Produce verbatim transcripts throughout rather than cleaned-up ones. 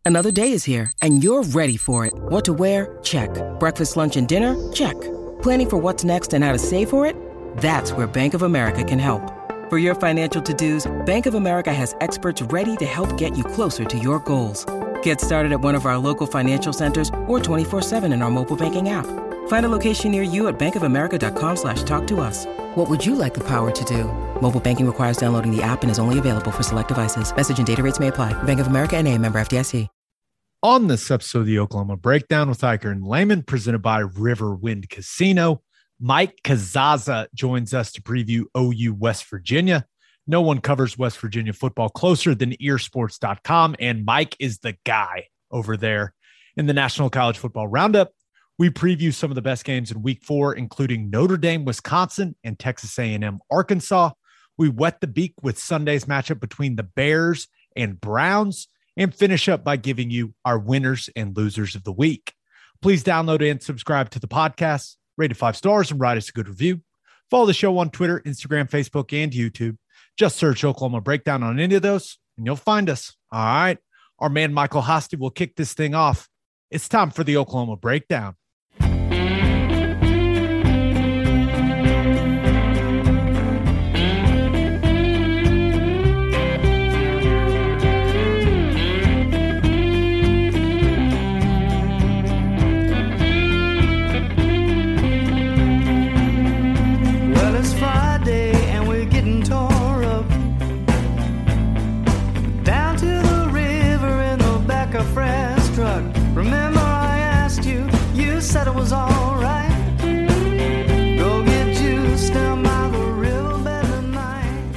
Another day is here, and you're ready for it. What to wear? Check. Breakfast, lunch, and dinner? Check. Planning for what's next and how to save for it? That's where Bank of America can help. For your financial to-dos, Bank of America has experts ready to help get you closer to your goals. Get started at one of our local financial centers or twenty-four seven in our mobile banking app. Find a location near you at bankofamerica.com slash talk to us. What would you like the power to do? Mobile banking requires downloading the app and is only available for select devices. Message and data rates may apply. Bank of America N A, member F D I C. On this episode of the Oklahoma Breakdown with Iker and Lehman, presented by Riverwind Casino, Mike Kazaza joins us to preview O U West Virginia. No one covers West Virginia football closer than ear sports dot com, and Mike is the guy over there. In the National College Football Roundup, we preview some of the best games in week four, including Notre Dame, Wisconsin, and Texas A and M, Arkansas. We wet the beak with Sunday's matchup between the Bears and Browns, and finish up by giving you our winners and losers of the week. Please download and subscribe to the podcast, rate it five stars, and write us a good review. Follow the show on Twitter, Instagram, Facebook, and YouTube. Just search Oklahoma Breakdown on any of those, and you'll find us. All right. Our man Michael Hosty will kick this thing off. It's time for the Oklahoma Breakdown. Remember I asked you, you said it was all right. Go get juice down by the riverbed tonight.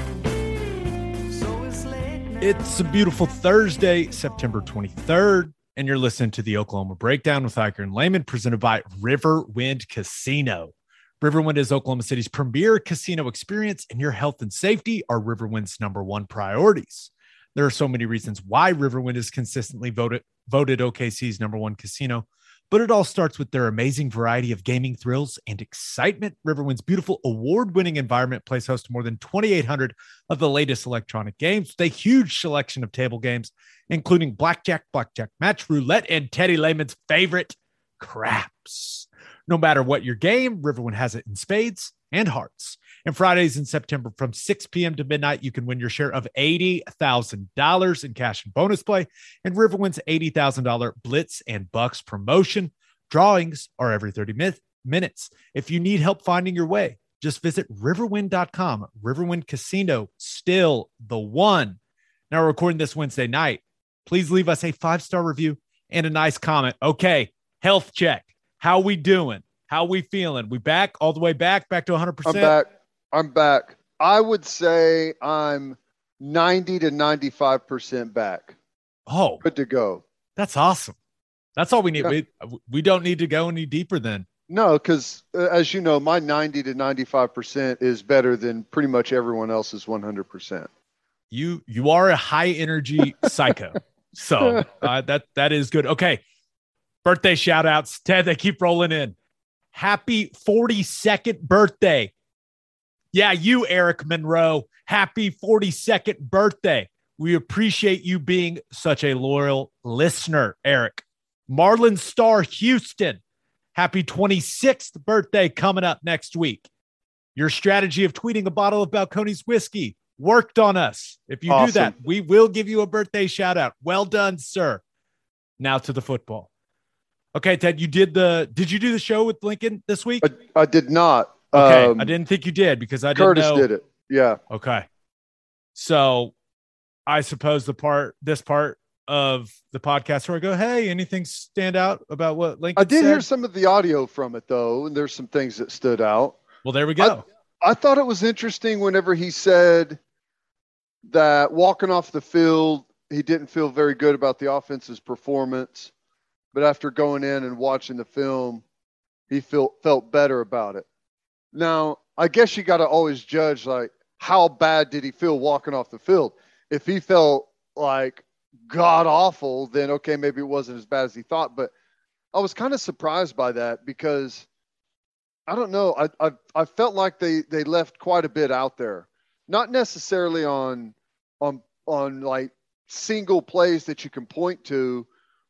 So it's late now. It's a beautiful Thursday, September twenty-third, and you're listening to the Oklahoma Breakdown with Iker and Lehman, presented by Riverwind Casino. Riverwind is Oklahoma City's premier casino experience, and your health and safety are Riverwind's number one priorities. There are so many reasons why Riverwind is consistently voted voted O K C's number one casino, but it all starts with their amazing variety of gaming thrills and excitement. Riverwind's beautiful award-winning environment plays host to more than twenty-eight hundred of the latest electronic games with a huge selection of table games, including blackjack, blackjack match, roulette, and Teddy Lehman's favorite, craps. No matter what your game, Riverwind has it in spades and hearts. And Fridays in September from six p.m. to midnight, you can win your share of eighty thousand dollars in cash and bonus play and Riverwind's eighty thousand dollars Blitz and Bucks promotion. Drawings are every thirty minutes. If you need help finding your way, just visit riverwind dot com. Riverwind Casino, still the one. Now, we're recording this Wednesday night. Please leave us a five-star review and a nice comment. Okay, health check. How we doing? How we feeling? We back all the way back, back to one hundred percent? I'm back. I'm back. I would say I'm ninety to ninety-five percent back. Oh, good to go. That's awesome. That's all we need. Yeah. We, we don't need to go any deeper then. No, because uh, as you know, my ninety to ninety-five percent is better than pretty much everyone else's one hundred percent. You, you are a high energy psycho. So uh, that, that is good. Okay. Birthday shout outs. Ted, they keep rolling in. Happy forty-second birthday. Yeah, you, Eric Monroe. Happy forty-second birthday. We appreciate you being such a loyal listener, Eric. Marlon Starr Houston. Happy twenty-sixth birthday coming up next week. Your strategy of tweeting a bottle of Balcones whiskey worked on us. If you Awesome. do that, we will give you a birthday shout out. Well done, sir. Now to the football. Okay, Ted, you did the, did you do the show with Lincoln this week? I, I did not. Okay, Um, I didn't think you did because I didn't Curtis know. did it. Yeah. Okay. So I suppose the part, this part of the podcast where I go, hey, anything stand out about what Lincoln I did said? hear some of the audio from it, though, and there's some things that stood out. Well, there we go. I thought it was interesting whenever he said that walking off the field, he didn't feel very good about the offense's performance. But after going in and watching the film, he felt felt better about it. Now, I guess you got to always judge, like, how bad did he feel walking off the field? If he felt like god awful, then okay, maybe it wasn't as bad as he thought. But I was kind of surprised by that because I don't know. I I, I felt like they, they left quite a bit out there, not necessarily on on on like single plays that you can point to,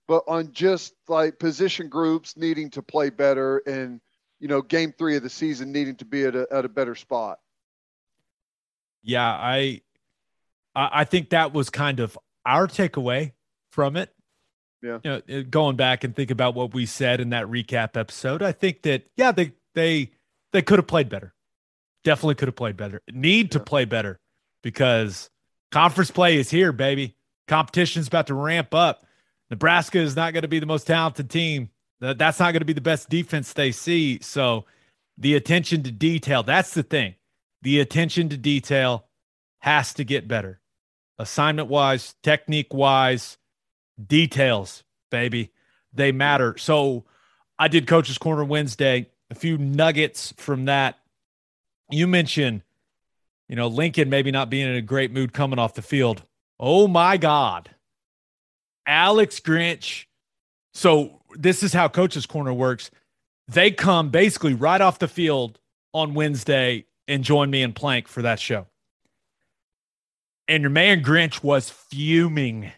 but on just like position groups needing to play better and, you know, game three of the season needing to be at a, at a better spot. Yeah, I I think that was kind of our takeaway from it. Yeah. You know, going back and think about what we said in that recap episode, I think that, yeah, they they they could have played better. Definitely could have played better. Need yeah. to play better because conference play is here, baby. Competition's about to ramp up. Nebraska is not going to be the most talented team. That's not going to be the best defense they see. So the attention to detail, that's the thing. The attention to detail has to get better. Assignment-wise, technique-wise, details, baby. They matter. So I did Coach's Corner Wednesday. A few nuggets from that. You mentioned, you know, Lincoln maybe not being in a great mood coming off the field. Oh, my God. Alex Grinch. So this is how Coach's Corner works. They come basically right off the field on Wednesday and join me and Plank for that show. And your man Grinch was fuming.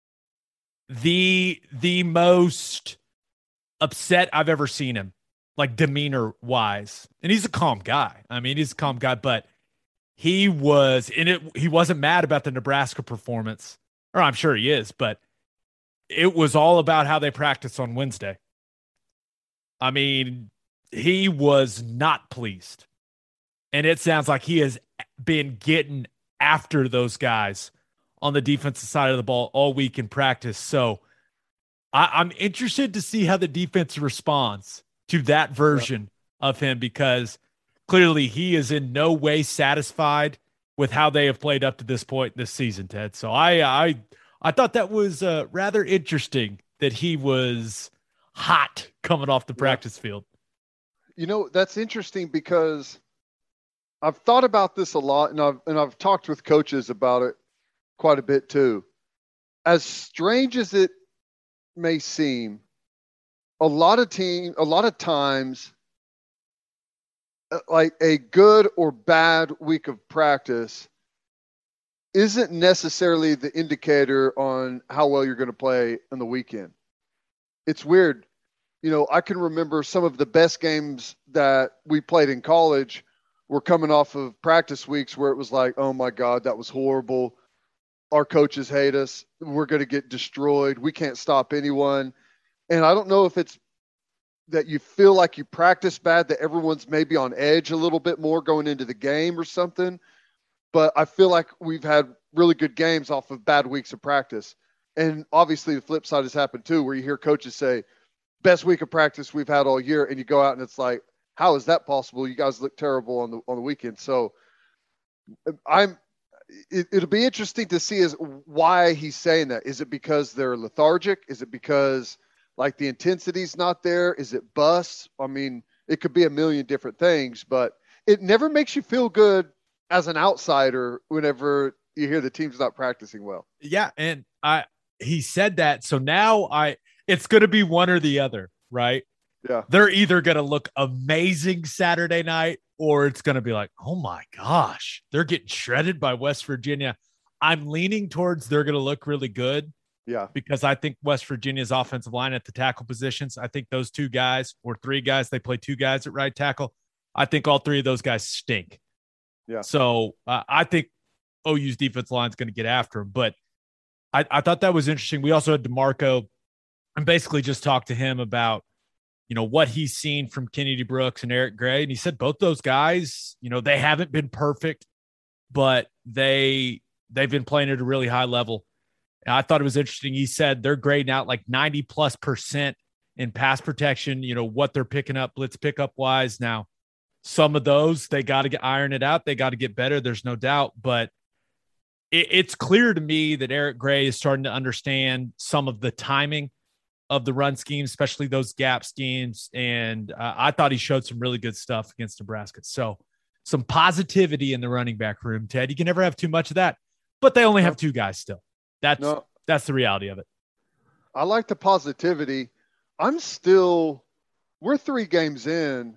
The, the most upset I've ever seen him, like demeanor-wise. And he's a calm guy. I mean, he's a calm guy, but he was in it. He wasn't mad about the Nebraska performance, or I'm sure he is, but it was all about how they practiced on Wednesday. I mean, he was not pleased. And it sounds like he has been getting after those guys on the defensive side of the ball all week in practice. So I, I'm interested to see how the defense responds to that version yeah. of him, because clearly he is in no way satisfied with how they have played up to this point this season, Ted. So I I I thought that was uh, rather interesting that he was hot coming off the practice yeah. field. You know, that's interesting because I've thought about this a lot, and I've and I've talked with coaches about it quite a bit too. As strange as it may seem, a lot of team, a lot of times, like a good or bad week of practice isn't necessarily the indicator on how well you're going to play on the weekend. It's weird. You know, I can remember some of the best games that we played in college were coming off of practice weeks where it was like, oh my God, that was horrible. Our coaches hate us. We're going to get destroyed. We can't stop anyone. And I don't know if it's that you feel like you practice bad, that everyone's maybe on edge a little bit more going into the game or something. But I feel like we've had really good games off of bad weeks of practice. And obviously the flip side has happened too, where you hear coaches say, best week of practice we've had all year. And you go out and it's like, how is that possible? You guys look terrible on the, on the weekend. So I'm, it, it'll be interesting to see is why he's saying that. Is it because they're lethargic? Is it because like the intensity's not there? Is it bust? I mean, it could be a million different things, but it never makes you feel good as an outsider whenever you hear the team's not practicing well. Yeah. And I, he said that. So now I, it's going to be one or the other, right? Yeah. They're either going to look amazing Saturday night, or it's going to be like, oh my gosh, they're getting shredded by West Virginia. I'm leaning towards they're going to look really good. Yeah. Because I think West Virginia's offensive line at the tackle positions, I think those two guys or three guys, they play two guys at right tackle. I think all three of those guys stink. Yeah. So uh, I think O U's defense line is going to get after him. But I, I thought that was interesting. We also had DeMarco and basically just talked to him about, you know, what he's seen from Kennedy Brooks and Eric Gray. And he said both those guys, you know, they haven't been perfect, but they, they've been playing at a really high level. And I thought it was interesting. He said they're grading out like ninety plus percent in pass protection, you know, what they're picking up, blitz pickup wise. Now, some of those, they got to get iron it out. They got to get better. There's no doubt, but it, it's clear to me that Eric Gray is starting to understand some of the timing of the run scheme, especially those gap schemes. And uh, I thought he showed some really good stuff against Nebraska. So some positivity in the running back room, Ted. You can never have too much of that, but they only have two guys still. That's, no. that's the reality of it. I like the positivity. I'm still, we're three games in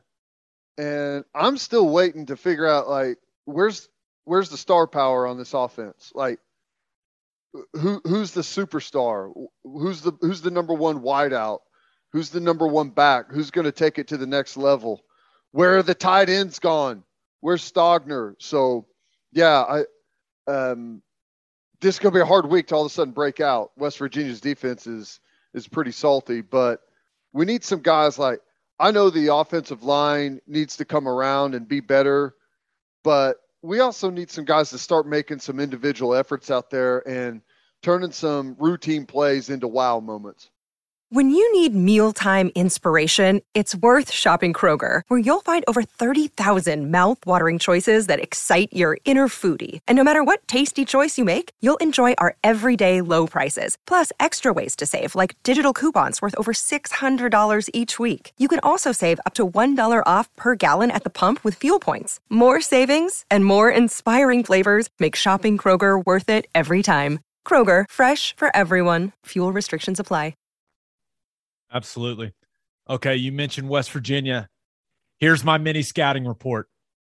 and I'm still waiting to figure out like, where's, where's the star power on this offense? Like, who who's the superstar? Who's the who's the number one wideout? Who's the number one back? Who's going to take it to the next level? Where are the tight ends gone? Where's Stogner? So, yeah, I um, this is going to be a hard week to all of a sudden break out. West Virginia's defense is is pretty salty, but we need some guys like I know the offensive line needs to come around and be better, but we also need some guys to start making some individual efforts out there and turning some routine plays into wow moments. When you need mealtime inspiration, it's worth shopping Kroger, where you'll find over thirty thousand mouth-watering choices that excite your inner foodie. And no matter what tasty choice you make, you'll enjoy our everyday low prices, plus extra ways to save, like digital coupons worth over six hundred dollars each week. You can also save up to one dollar off per gallon at the pump with fuel points. More savings and more inspiring flavors make shopping Kroger worth it every time. Kroger, fresh for everyone. Fuel restrictions apply. Absolutely. Okay, you mentioned West Virginia. Here's my mini scouting report.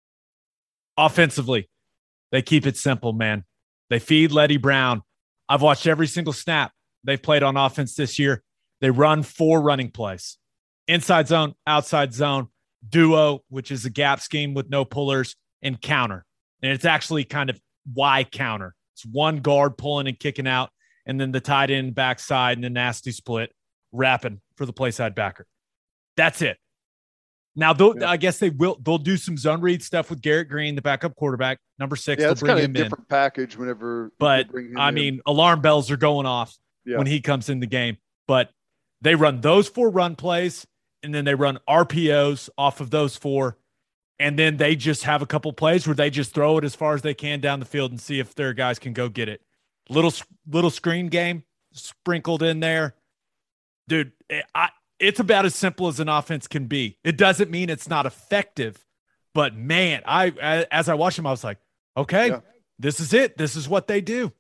Offensively, they keep it simple, man. They feed Letty Brown. I've watched every single snap they've played on offense this year. They run four running plays. Inside zone, outside zone, duo, which is a gap scheme with no pullers, and counter. And it's actually kind of Y counter. It's one guard pulling and kicking out, and then the tight end backside and the nasty split wrapping for the play side backer. That's it. Now, yeah. I guess they will. They'll do some zone read stuff with Garrett Green, the backup quarterback, number six. Yeah, it's kind of a different in. package whenever. But I in. mean, alarm bells are going off yeah. when he comes in the game. But they run those four run plays, and then they run R P Os off of those four, and then they just have a couple plays where they just throw it as far as they can down the field and see if their guys can go get it. Little little screen game sprinkled in there. Dude, I, it's about as simple as an offense can be. It doesn't mean it's not effective, but man, I as I watched them, I was like, okay, yeah. this is it. This is what they do.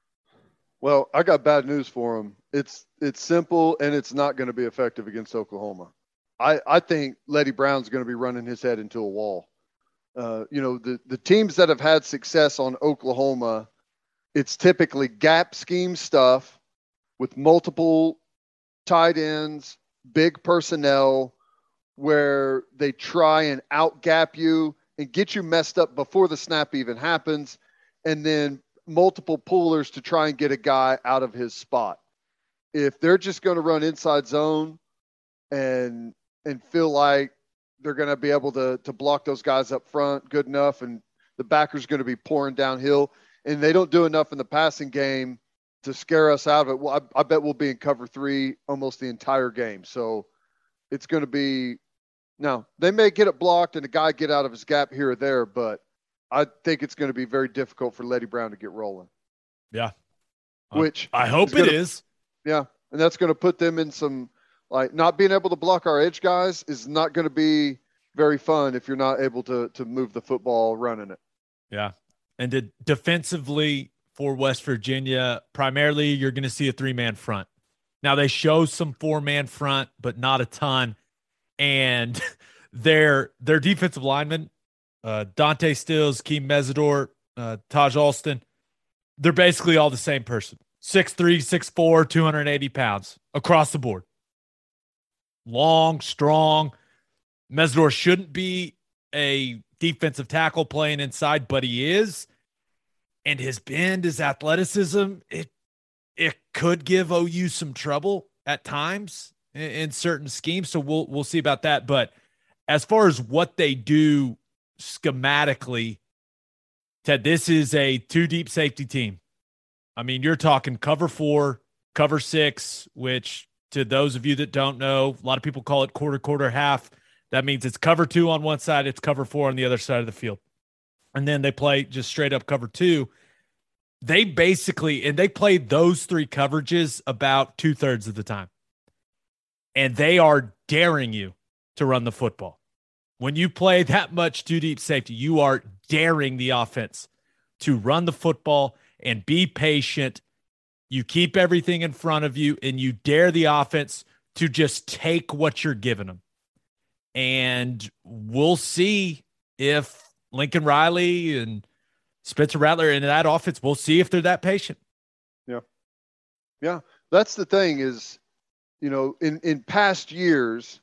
Well, I got bad news for them. It's it's simple, and it's not going to be effective against Oklahoma. I, I think Letty Brown's going to be running his head into a wall. Uh, you know, the, the teams that have had success on Oklahoma, it's typically gap scheme stuff with multiple tight ends, big personnel, where they try and out-gap you and get you messed up before the snap even happens, and then multiple pullers to try and get a guy out of his spot. If they're just going to run inside zone and and feel like they're going to be able to to block those guys up front good enough, and the backer's going to be pouring downhill, and they don't do enough in the passing game to scare us out of it, well, I, I bet we'll be in cover three almost the entire game. So it's going to be – now, they may get it blocked and a guy get out of his gap here or there, but I think it's going to be very difficult for Letty Brown to get rolling. Yeah. Which I hope is it gonna, is. Yeah, and that's going to put them in some – like not being able to block our edge guys is not going to be very fun if you're not able to to move the football running it. Yeah. And to defensively – for West Virginia, primarily you're going to see a three-man front. Now, they show some four-man front, but not a ton. And their their defensive linemen, uh, Dante Stills, Keem Mesidor, uh, Taj Alston, they're basically all the same person. six three, six four, two hundred eighty pounds across the board. Long, strong. Mesidor shouldn't be a defensive tackle playing inside, but he is. And his bend, his athleticism, it it could give O U some trouble at times in, in certain schemes. So we'll we'll see about that. But as far as what they do schematically, Ted, this is a two deep safety team. I mean, you're talking cover four, cover six, which to those of you that don't know, a lot of people call it quarter, quarter, half. That means it's cover two on one side, it's cover four on the other side of the field. And then they play just straight up cover two. They basically, and they played those three coverages about two thirds of the time. And they are daring you to run the football. When you play that much two deep safety, you are daring the offense to run the football and be patient. You keep everything in front of you and you dare the offense to just take what you're giving them. And we'll see if Lincoln Riley and Spencer Rattler in that offense, we'll see if they're that patient. Yeah. Yeah, that's the thing is, you know, in, in past years,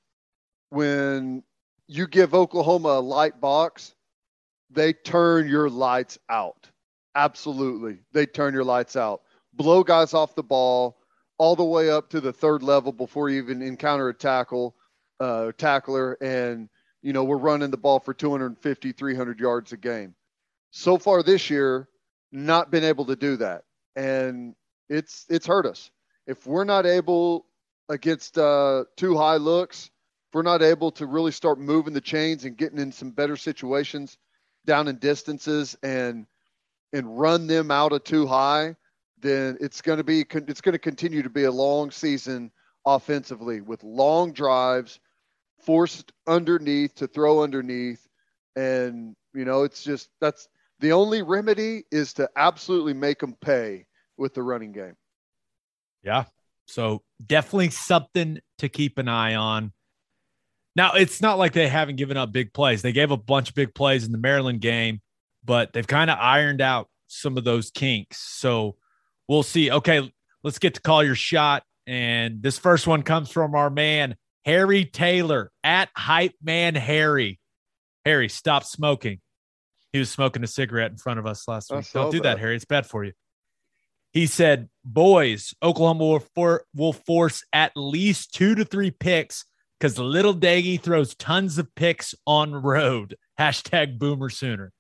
when you give Oklahoma a light box, they turn your lights out. Absolutely. They turn your lights out. Blow guys off the ball all the way up to the third level before you even encounter a tackle, uh, tackler. And, you know, we're running the ball for two fifty, three hundred yards a game. So far this year, not been able to do that. And it's, it's hurt us. If we're not able against uh, two high looks, if we're not able to really start moving the chains and getting in some better situations down in distances and, and run them out of too high, then it's going to be, it's going to continue to be a long season offensively with long drives, forced underneath to throw underneath. And, you know, it's just, that's the only remedy is to absolutely make them pay with the running game. Yeah. So definitely something to keep an eye on. Now, it's not like they haven't given up big plays. They gave a bunch of big plays in the Maryland game, but they've kind of ironed out some of those kinks. So we'll see. Okay, let's get to call your shot. And this first one comes from our man, Harry Taylor, at Hype Man Harry. Harry, stop smoking. He was smoking a cigarette in front of us last week. Don't do that. that, Harry. It's bad for you. He said, boys, Oklahoma will, for, will force at least two to three picks because Little Daggy throws tons of picks on road. Hashtag Boomer Sooner.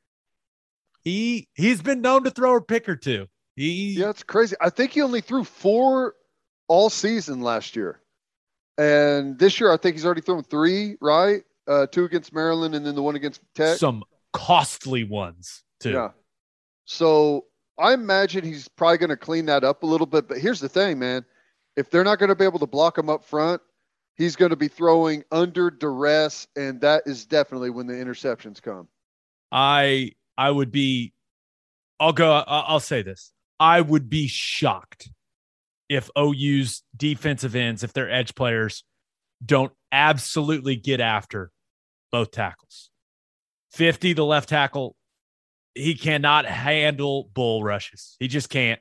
He, he's been known to throw a pick or two. He, yeah, it's crazy. I think he only threw four all season last year. And this year, I think he's already thrown three, right? Uh, two against Maryland and then the one against Tech. Some costly ones, too. Yeah. So I imagine he's probably going to clean that up a little bit. But here's the thing, man. If they're not going to be able to block him up front, he's going to be throwing under duress, and that is definitely when the interceptions come. I I would be – I'll go – I'll say this. I would be shocked if O U's defensive ends, if their edge players don't absolutely get after both tackles. fifty, the left tackle, he cannot handle bull rushes. He just can't.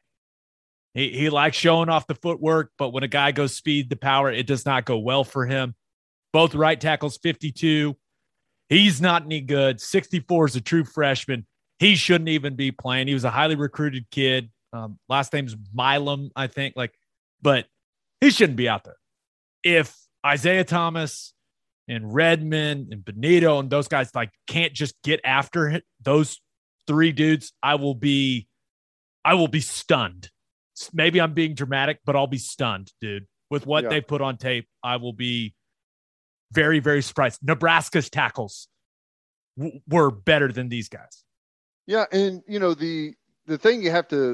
He he likes showing off the footwork, but when a guy goes speed to power, it does not go well for him. Both right tackles, fifty-two. He's not any good. sixty-four is a true freshman. He shouldn't even be playing. He was a highly recruited kid. Um, last name's Milam, I think. Like, but he shouldn't be out there. If Isaiah Thomas and Redmond and Benito and those guys like can't just get after those three dudes, I will be, I will be stunned. Maybe I'm being dramatic, but I'll be stunned, dude. With what Yeah. they put on tape, I will be very, very surprised. Nebraska's tackles w- were better than these guys. Yeah, and you know the the thing you have to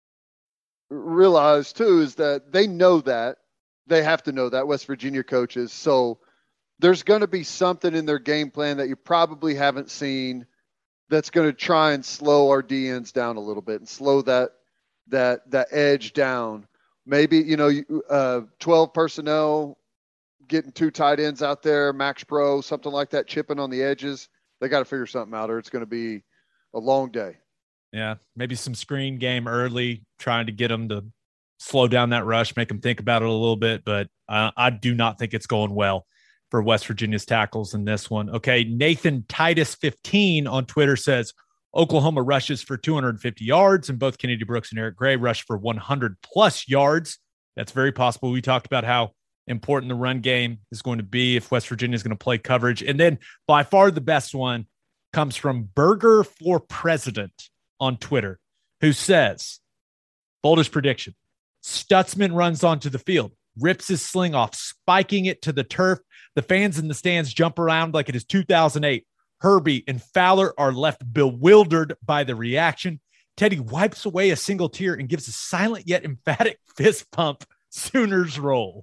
realize too is that they know that they have to know that West Virginia coaches. So there's going to be something in their game plan that you probably haven't seen that's going to try and slow our D Ns down a little bit and slow that that that edge down. Maybe you know uh, twelve personnel, getting two tight ends out there, Max Pro, something like that, chipping on the edges. They got to figure something out, or it's going to be a long day. Yeah, maybe some screen game early, trying to get them to slow down that rush, make them think about it a little bit. But uh, I do not think it's going well for West Virginia's tackles in this one. Okay, Nathan Titus fifteen on Twitter says, Oklahoma rushes for two hundred fifty yards, and both Kennedy Brooks and Eric Gray rush for one hundred plus yards. That's very possible. We talked about how important the run game is going to be if West Virginia is going to play coverage. And then by far the best one comes from Burger for President on Twitter, who says, boldest prediction, Stutzman runs onto the field, rips his sling off, spiking it to the turf. The fans in the stands jump around like it is two thousand eight. Herbie and Fowler are left bewildered by the reaction. Teddy wipes away a single tear and gives a silent yet emphatic fist pump. Sooners roll.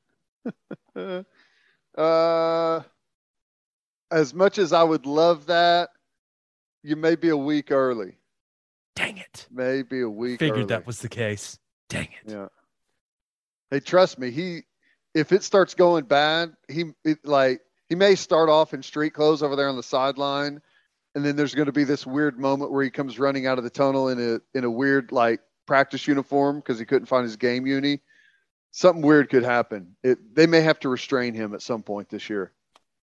uh, as much as I would love that, you may be a week early. Dang it. Maybe a week Figured early. that was the case. Dang it. Yeah. Hey, trust me, he if it starts going bad, he it, like he may start off in street clothes over there on the sideline, and then there's going to be this weird moment where he comes running out of the tunnel in a in a weird like practice uniform because he couldn't find his game uni. Something weird could happen. It, they may have to restrain him at some point this year.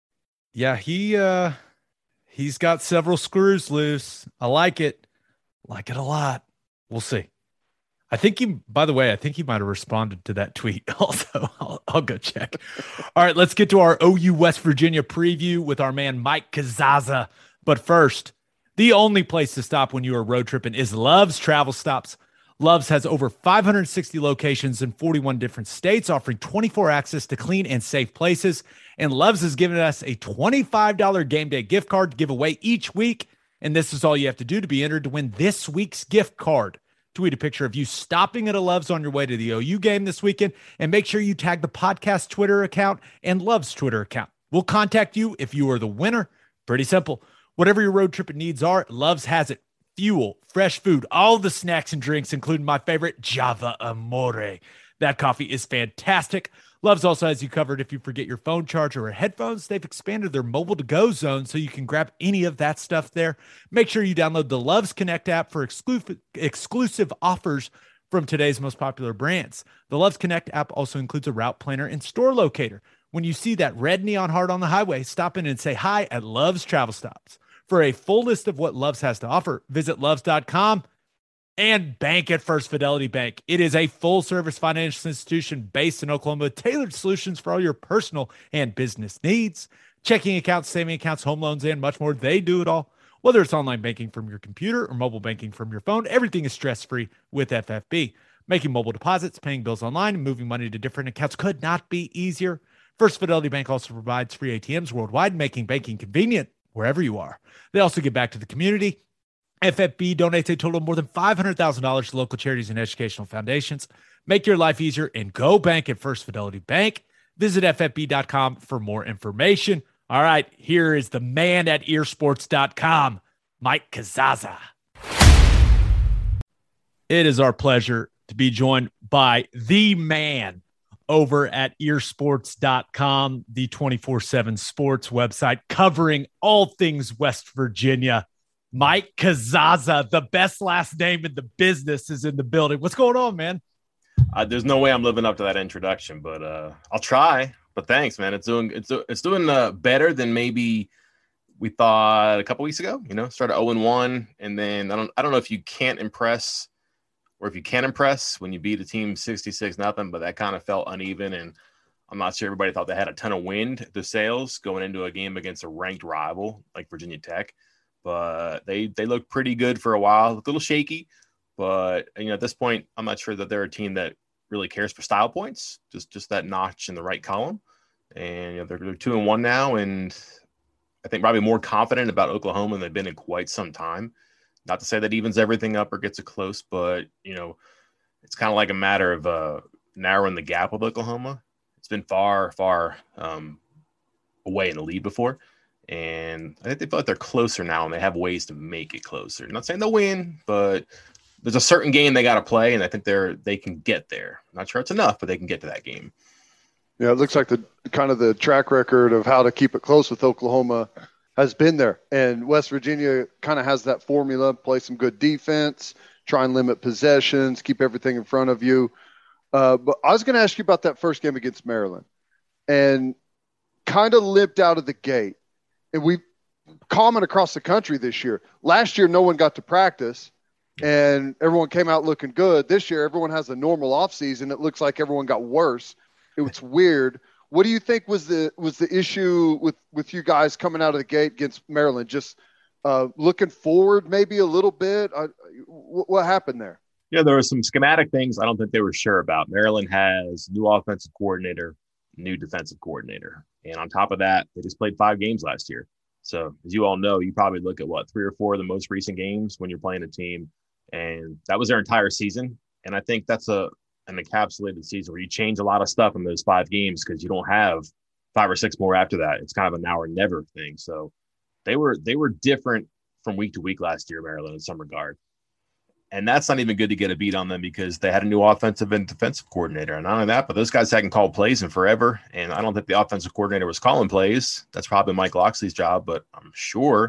Yeah, he uh, he's got several screws loose. I like it. Like it a lot. We'll see. I think he, by the way, I think he might have responded to that tweet also. I'll, I'll go check. All right, let's get to our O U West Virginia preview with our man Mike Kazaza. But first, the only place to stop when you are road tripping is Love's Travel Stops. Love's has over five hundred sixty locations in forty-one different states, offering twenty-four access to clean and safe places. And Love's has given us a twenty-five dollars game day gift card to give away each week. And this is all you have to do to be entered to win this week's gift card. Tweet a picture of you stopping at a Love's on your way to the O U game this weekend, and make sure you tag the podcast Twitter account and Love's Twitter account. We'll contact you if you are the winner. Pretty simple. Whatever your road trip needs are, Love's has it. Fuel, fresh food, all the snacks and drinks, including my favorite, Java Amore. That coffee is fantastic. Love's also has you covered if you forget your phone charger or headphones. They've expanded their mobile to-go zone so you can grab any of that stuff there. Make sure you download the Love's Connect app for exclusive exclusive offers from today's most popular brands. The Love's Connect app also includes a route planner and store locator. When you see that red neon heart on the highway, stop in and say hi at Love's Travel Stops. For a full list of what Love's has to offer, visit loves dot com. And bank at First Fidelity Bank. It is a full-service financial institution based in Oklahoma with tailored solutions for all your personal and business needs. Checking accounts, saving accounts, home loans, and much more. They do it all. Whether it's online banking from your computer or mobile banking from your phone, everything is stress-free with F F B. Making mobile deposits, paying bills online, and moving money to different accounts could not be easier. First Fidelity Bank also provides free A T Ms worldwide, making banking convenient wherever you are. They also give back to the community. F F B donates a total of more than five hundred thousand dollars to local charities and educational foundations. Make your life easier and go bank at First Fidelity Bank. Visit F F B dot com for more information. All right, here is the man at ear sports dot com, Mike Kazaza. It is our pleasure to be joined by the man over at ear sports dot com, the twenty-four seven sports website covering all things West Virginia. Mike Kazaza, the best last name in the business, is in the building. What's going on, man? Uh, there's no way I'm living up to that introduction, but uh, I'll try. But thanks, man. It's doing it's it's doing uh, better than maybe we thought a couple weeks ago. You know, started oh and one, and then I don't I don't know if you can't impress or if you can impress when you beat a team sixty-six nothing, but that kind of felt uneven, and I'm not sure everybody thought they had a ton of wind to sails going into a game against a ranked rival like Virginia Tech. But they they look pretty good for a while, a little shaky. But you know, at this point, I'm not sure that they're a team that really cares for style points, just just that notch in the right column. And you know, they're, they're two and one now, and I think probably more confident about Oklahoma than they've been in quite some time. Not to say that evens everything up or gets it close, but you know, it's kind of like a matter of uh, narrowing the gap with Oklahoma. It's been far, far um, away in the lead before. And I think they feel like they're closer now, and they have ways to make it closer. I'm not saying they'll win, but there's a certain game they got to play, and I think they're they can get there. I'm not sure it's enough, but they can get to that game. Yeah, it looks like the kind of the track record of how to keep it close with Oklahoma has been there. And West Virginia kind of has that formula: play some good defense, try and limit possessions, keep everything in front of you. Uh, but I was going to ask you about that first game against Maryland, and kind of limped out of the gate. And we common across the country this year. Last year, no one got to practice, and everyone came out looking good. This year, everyone has a normal offseason. It looks like everyone got worse. It was weird. What do you think was the was the issue with, with you guys coming out of the gate against Maryland? Just uh, looking forward maybe a little bit? Uh, what, what happened there? Yeah, there were some schematic things I don't think they were sure about. Maryland has new offensive coordinator, new defensive coordinator. And on top of that, they just played five games last year. So as you all know, you probably look at what, three or four of the most recent games when you're playing a team. And that was their entire season. And I think that's a an encapsulated season where you change a lot of stuff in those five games because you don't have five or six more after that. It's kind of a now or never thing. So they were they were different from week to week last year, Maryland, in some regard. And that's not even good to get a beat on them because they had a new offensive and defensive coordinator. And not only that, but those guys hadn't called plays in forever. And I don't think the offensive coordinator was calling plays. That's probably Mike Loxley's job, but I'm sure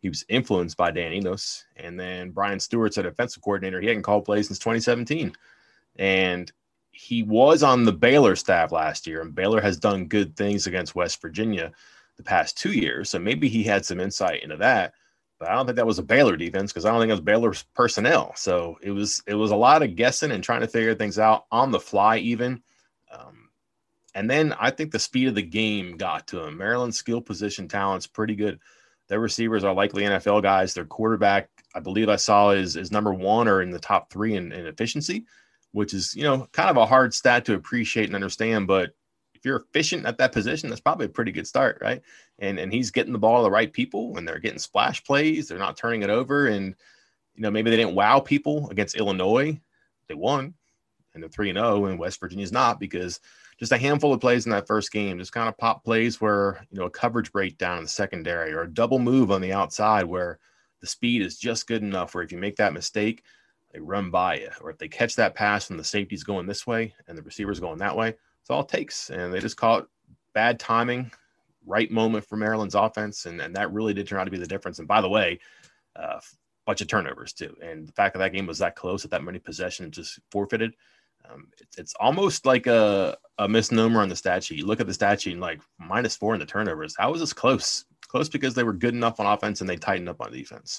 he was influenced by Dan Enos. And then Brian Stewart's a defensive coordinator. He hadn't called plays since twenty seventeen. And he was on the Baylor staff last year, and Baylor has done good things against West Virginia the past two years. So maybe he had some insight into that. But I don't think that was a Baylor defense, because I don't think it was Baylor's personnel. So it was it was a lot of guessing and trying to figure things out on the fly even. Um, and then I think the speed of the game got to him. Maryland's skill position talent's pretty good. Their receivers are likely N F L guys. Their quarterback, I believe I saw, is, is number one or in the top three in, in efficiency, which is, you know, kind of a hard stat to appreciate and understand. But if you're efficient at that position, that's probably a pretty good start, right? And and he's getting the ball to the right people, and they're getting splash plays. They're not turning it over. And, you know, maybe they didn't wow people against Illinois. They won, and they're three and oh, and West Virginia's not, because just a handful of plays in that first game, just kind of pop plays where, you know, a coverage breakdown in the secondary or a double move on the outside where the speed is just good enough where if you make that mistake, they run by you. Or if they catch that pass from the safeties going this way and the receivers going that way, it's all it takes. And they just call it bad timing, right moment for Maryland's offense. And, and that really did turn out to be the difference. And by the way, a uh, bunch of turnovers too. And the fact that that game was that close at that many possessions just forfeited. Um, it's, it's almost like a, a misnomer on the stat sheet. You look at the stat sheet and like minus four in the turnovers. How was this close? Close because they were good enough on offense and they tightened up on defense.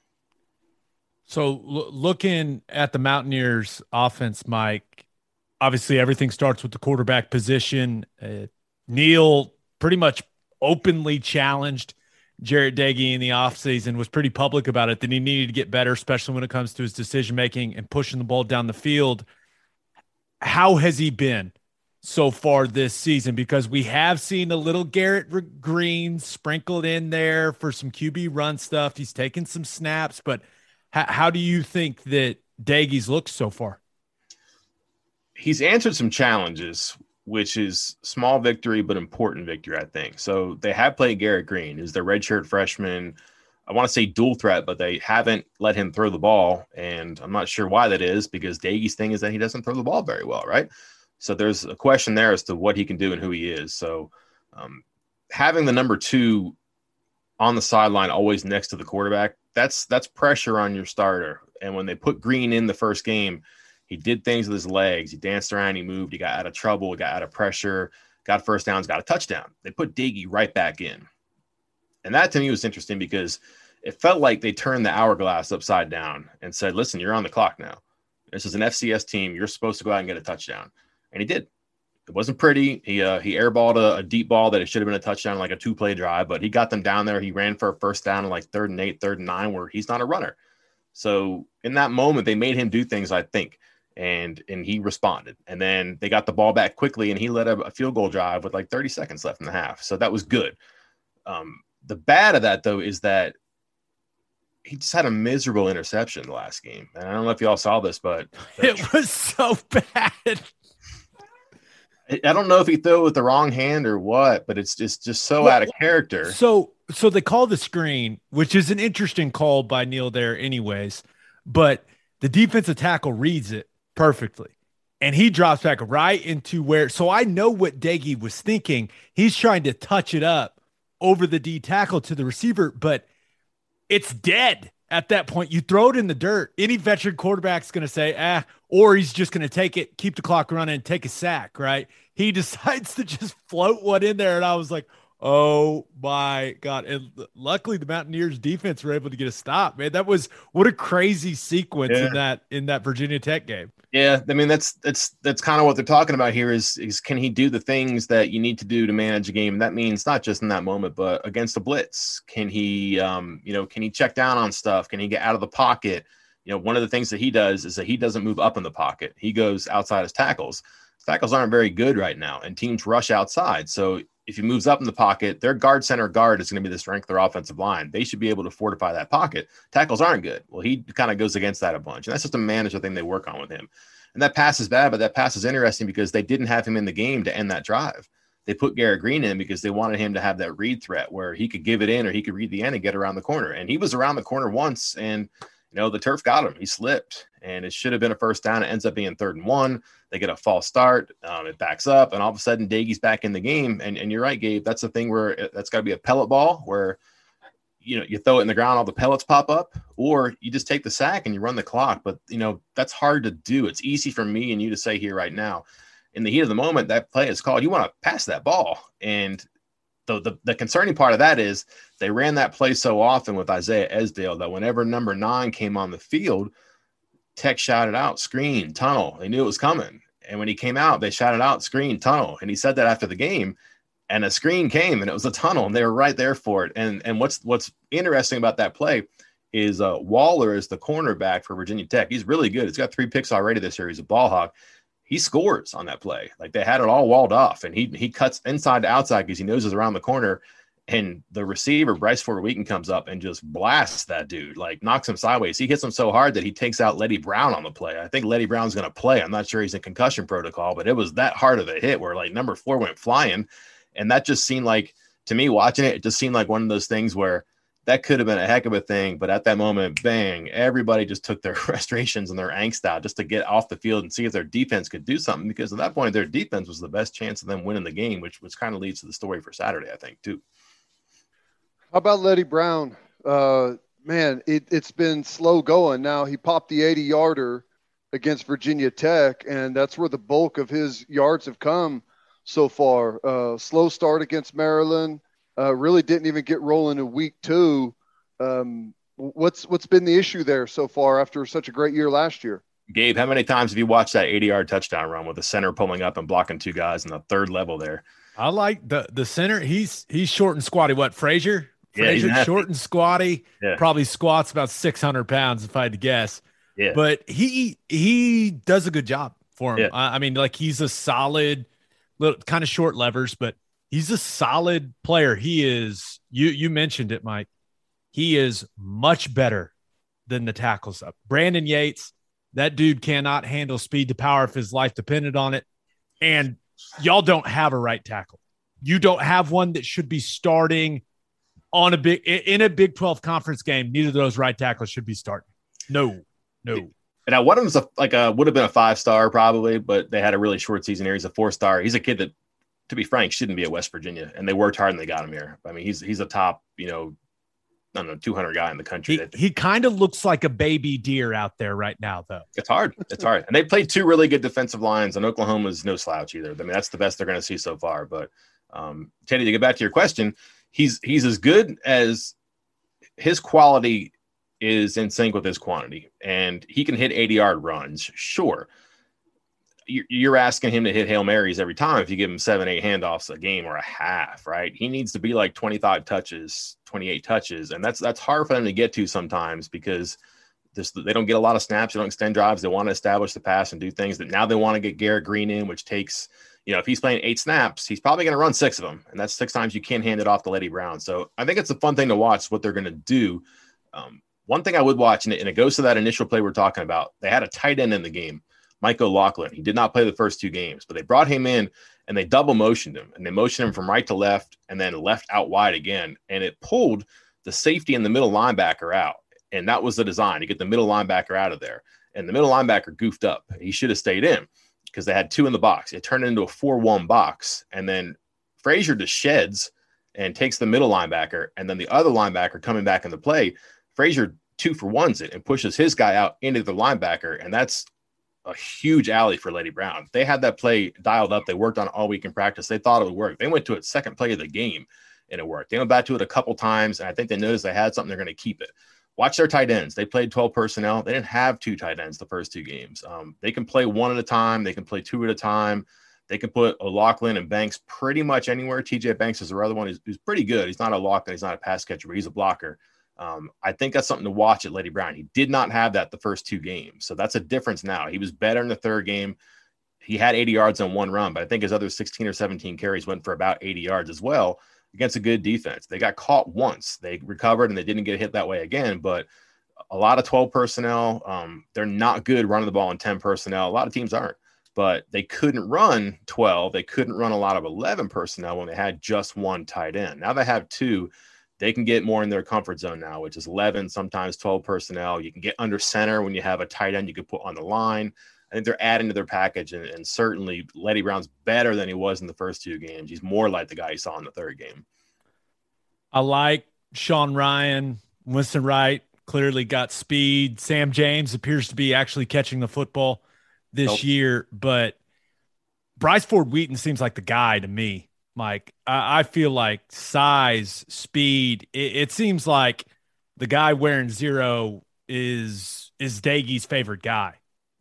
So l- looking at the Mountaineers offense, Mike, obviously everything starts with the quarterback position. Uh, Neil pretty much openly challenged Jarret Doege in the offseason, was pretty public about it, that he needed to get better, especially when it comes to his decision-making and pushing the ball down the field. How has he been so far this season? Because we have seen a little Garrett Green sprinkled in there for some Q B run stuff. He's taken some snaps, but how, how do you think that Doege's looked so far? He's answered some challenges, which is small victory, but important victory, I think. So they have played Garrett Green, who's their redshirt freshman. I want to say dual threat, but they haven't let him throw the ball. And I'm not sure why that is, because Doege's thing is that he doesn't throw the ball very well, right? So there's a question there as to what he can do and who he is. So um, having the number two on the sideline always next to the quarterback, that's that's pressure on your starter. And when they put Green in the first game, he did things with his legs. He danced around, he moved, he got out of trouble, he got out of pressure, got first downs, got a touchdown. They put Doege right back in. And that to me was interesting because it felt like they turned the hourglass upside down and said, listen, you're on the clock now. This is an F C S team. You're supposed to go out and get a touchdown. And he did. It wasn't pretty. He uh, he airballed a, a deep ball that it should have been a touchdown, like a two-play drive, but he got them down there. He ran for a first down in like third and eight, third and nine, where he's not a runner. So in that moment, they made him do things, I think, and and he responded. And then they got the ball back quickly, and he led a, a field goal drive with like thirty seconds left in the half. So that was good. Um, the bad of that, though, is that he just had a miserable interception the last game. And I don't know if y'all saw this, but it was so bad. I don't know if he threw it with the wrong hand or what, but it's just, just so well, out of character. So, so they call the screen, which is an interesting call by Neil there anyways, but the defensive tackle reads it perfectly. And he drops back right into where, so I know what Doege was thinking. He's trying to touch it up over the D tackle to the receiver, but it's dead at that point. You throw it in the dirt. Any veteran quarterback's going to say, ah, or he's just going to take it, keep the clock running, and take a sack, right? He decides to just float one in there, and I was like, oh my God. And luckily the Mountaineers defense were able to get a stop, man. That was, what a crazy sequence yeah. in that, in that Virginia Tech game. Yeah. I mean, that's, that's, that's kind of what they're talking about here is, is can he do the things that you need to do to manage a game? And that means not just in that moment, but against a blitz. Can he, um, you know, can he check down on stuff? Can he get out of the pocket? You know, one of the things that he does is that he doesn't move up in the pocket. He goes outside his tackles. His tackles aren't very good right now, and teams rush outside. So if he moves up in the pocket, their guard center guard is going to be the strength of their offensive line. They should be able to fortify that pocket. Tackles aren't good. Well, he kind of goes against that a bunch. And that's just a manager thing they work on with him. And that pass is bad, but that pass is interesting because they didn't have him in the game to end that drive. They put Garrett Green in because they wanted him to have that read threat where he could give it in or he could read the end and get around the corner. And he was around the corner once, and you know, the turf got him. He slipped, and it should have been a first down. It ends up being third and one. They get a false start. Um, it backs up, and all of a sudden, Doege's back in the game. And, and you're right, Gabe. That's the thing where it, that's got to be a pellet ball where you know, you throw it in the ground, all the pellets pop up, or you just take the sack and you run the clock. But, you know, that's hard to do. It's easy for me and you to say here right now, in the heat of the moment, that play is called, you want to pass that ball. And the, the, the concerning part of that is they ran that play so often with Isaiah Esdale that whenever number nine came on the field, Tech shouted out, screen, tunnel. They knew it was coming. And when he came out, they shouted out, screen, tunnel. And he said that after the game. And a screen came and it was a tunnel and they were right there for it. And and what's what's interesting about that play is uh, Waller is the cornerback for Virginia Tech. He's really good. He's got three picks already this year. He's a ball hawk. He scores on that play. Like they had it all walled off and he he cuts inside to outside because he knows it's around the corner. And the receiver, Bryce Ford Wheaton, comes up and just blasts that dude, like knocks him sideways. He hits him so hard that he takes out Letty Brown on the play. I think Letty Brown's going to play. I'm not sure he's in concussion protocol, but it was that hard of a hit where like number four went flying. And that just seemed like, to me, watching it, it just seemed like one of those things where that could have been a heck of a thing. But at that moment, bang, everybody just took their frustrations and their angst out just to get off the field and see if their defense could do something. Because at that point, their defense was the best chance of them winning the game, which, which kind of leads to the story for Saturday, I think, too. How about Letty Brown? Uh, man, it, it's been slow going. Now he popped the eighty-yarder against Virginia Tech, and that's where the bulk of his yards have come so far. Uh, slow start against Maryland. Uh, really didn't even get rolling in week two. Um, what's what's been the issue there so far after such a great year last year? Gabe, how many times have you watched that eighty-yard touchdown run with the center pulling up and blocking two guys in the third level there? I like the the center. He's he's short and squatty. What, Frazier? Yeah, he's Frazier, short and squatty. Yeah. Probably squats about six hundred pounds if I had to guess. Yeah. But he he does a good job for him. Yeah. I, I mean, like he's a solid, little kind of short levers, but he's a solid player. He is, you you mentioned it, Mike. He is much better than the tackles up. Brandon Yates, that dude cannot handle speed to power if his life depended on it. And y'all don't have a right tackle. You don't have one that should be starting on a big in a Big twelve conference game. Neither of those right tackles should be starting. No, no. And I one of them's a, like a would have been a five star probably, but they had a really short season here. He's a four star. He's a kid that, to be frank, shouldn't be at West Virginia, and they worked hard and they got him here. I mean, he's he's a top, you know, I don't know, two hundred guy in the country. He, that, he kind of looks like a baby deer out there right now, though. It's hard. It's hard. And they played two really good defensive lines, and Oklahoma's no slouch either. I mean, that's the best they're going to see so far. But um, Teddy, to get back to your question, he's he's as good as his quality is in sync with his quantity, and he can hit eighty-yard runs, sure. You're asking him to hit Hail Marys every time if you give him seven, eight handoffs a game or a half, right? He needs to be like twenty-five touches, twenty-eight touches, and that's that's hard for them to get to sometimes because this, they don't get a lot of snaps. They don't extend drives. They want to establish the pass and do things that now they want to get Garrett Green in, which takes, you know, if he's playing eight snaps, he's probably going to run six of them, and that's six times you can't hand it off to Letty Brown. So I think it's a fun thing to watch what they're going to do. Um, one thing I would watch, and it, and it goes to that initial play we're talking about, they had a tight end in the game, Mike O'Loughlin. He did not play the first two games, but they brought him in and they double motioned him, and they motioned him from right to left and then left out wide again. And it pulled the safety and the middle linebacker out. And that was the design, to get the middle linebacker out of there. And the middle linebacker goofed up. He should have stayed in because they had two in the box. It turned into a four one box. And then Frazier just sheds and takes the middle linebacker. And then the other linebacker coming back into play, Frazier two for ones it and pushes his guy out into the linebacker. And that's a huge alley for Letty Brown. They had that play dialed up. They worked on it all week in practice. They thought it would work. They went to it second play of the game and it worked. They went back to it a couple times, and I think they noticed they had something. They're going to keep it. Watch their tight ends. They played twelve personnel. They didn't have two tight ends the first two games. Um, they can play one at a time. They can play two at a time. They can put O'Loughlin and Banks pretty much anywhere. T J Banks is the other one who's, who's pretty good. He's not a Loughlin. He's not a pass catcher, but he's a blocker. Um, I think that's something to watch at Letty Brown. He did not have that the first two games. So that's a difference now. He was better in the third game. He had eighty yards on one run, but I think his other sixteen or seventeen carries went for about eighty yards as well against a good defense. They got caught once. They recovered and they didn't get hit that way again, but a lot of twelve personnel. Um, they're not good running the ball in ten personnel. A lot of teams aren't, but they couldn't run twelve. They couldn't run a lot of eleven personnel when they had just one tight end. Now they have two. They can get more in their comfort zone now, which is eleven, sometimes twelve personnel. You can get under center when you have a tight end you could put on the line. I think they're adding to their package, and, and certainly Letty Brown's better than he was in the first two games. He's more like the guy you saw in the third game. I like Sean Ryan, Winston Wright clearly got speed. Sam James appears to be actually catching the football this Nope. year, but Bryce Ford Wheaton seems like the guy to me, Mike. I, I feel like size, speed. It, it seems like the guy wearing zero is is Daigie's favorite guy.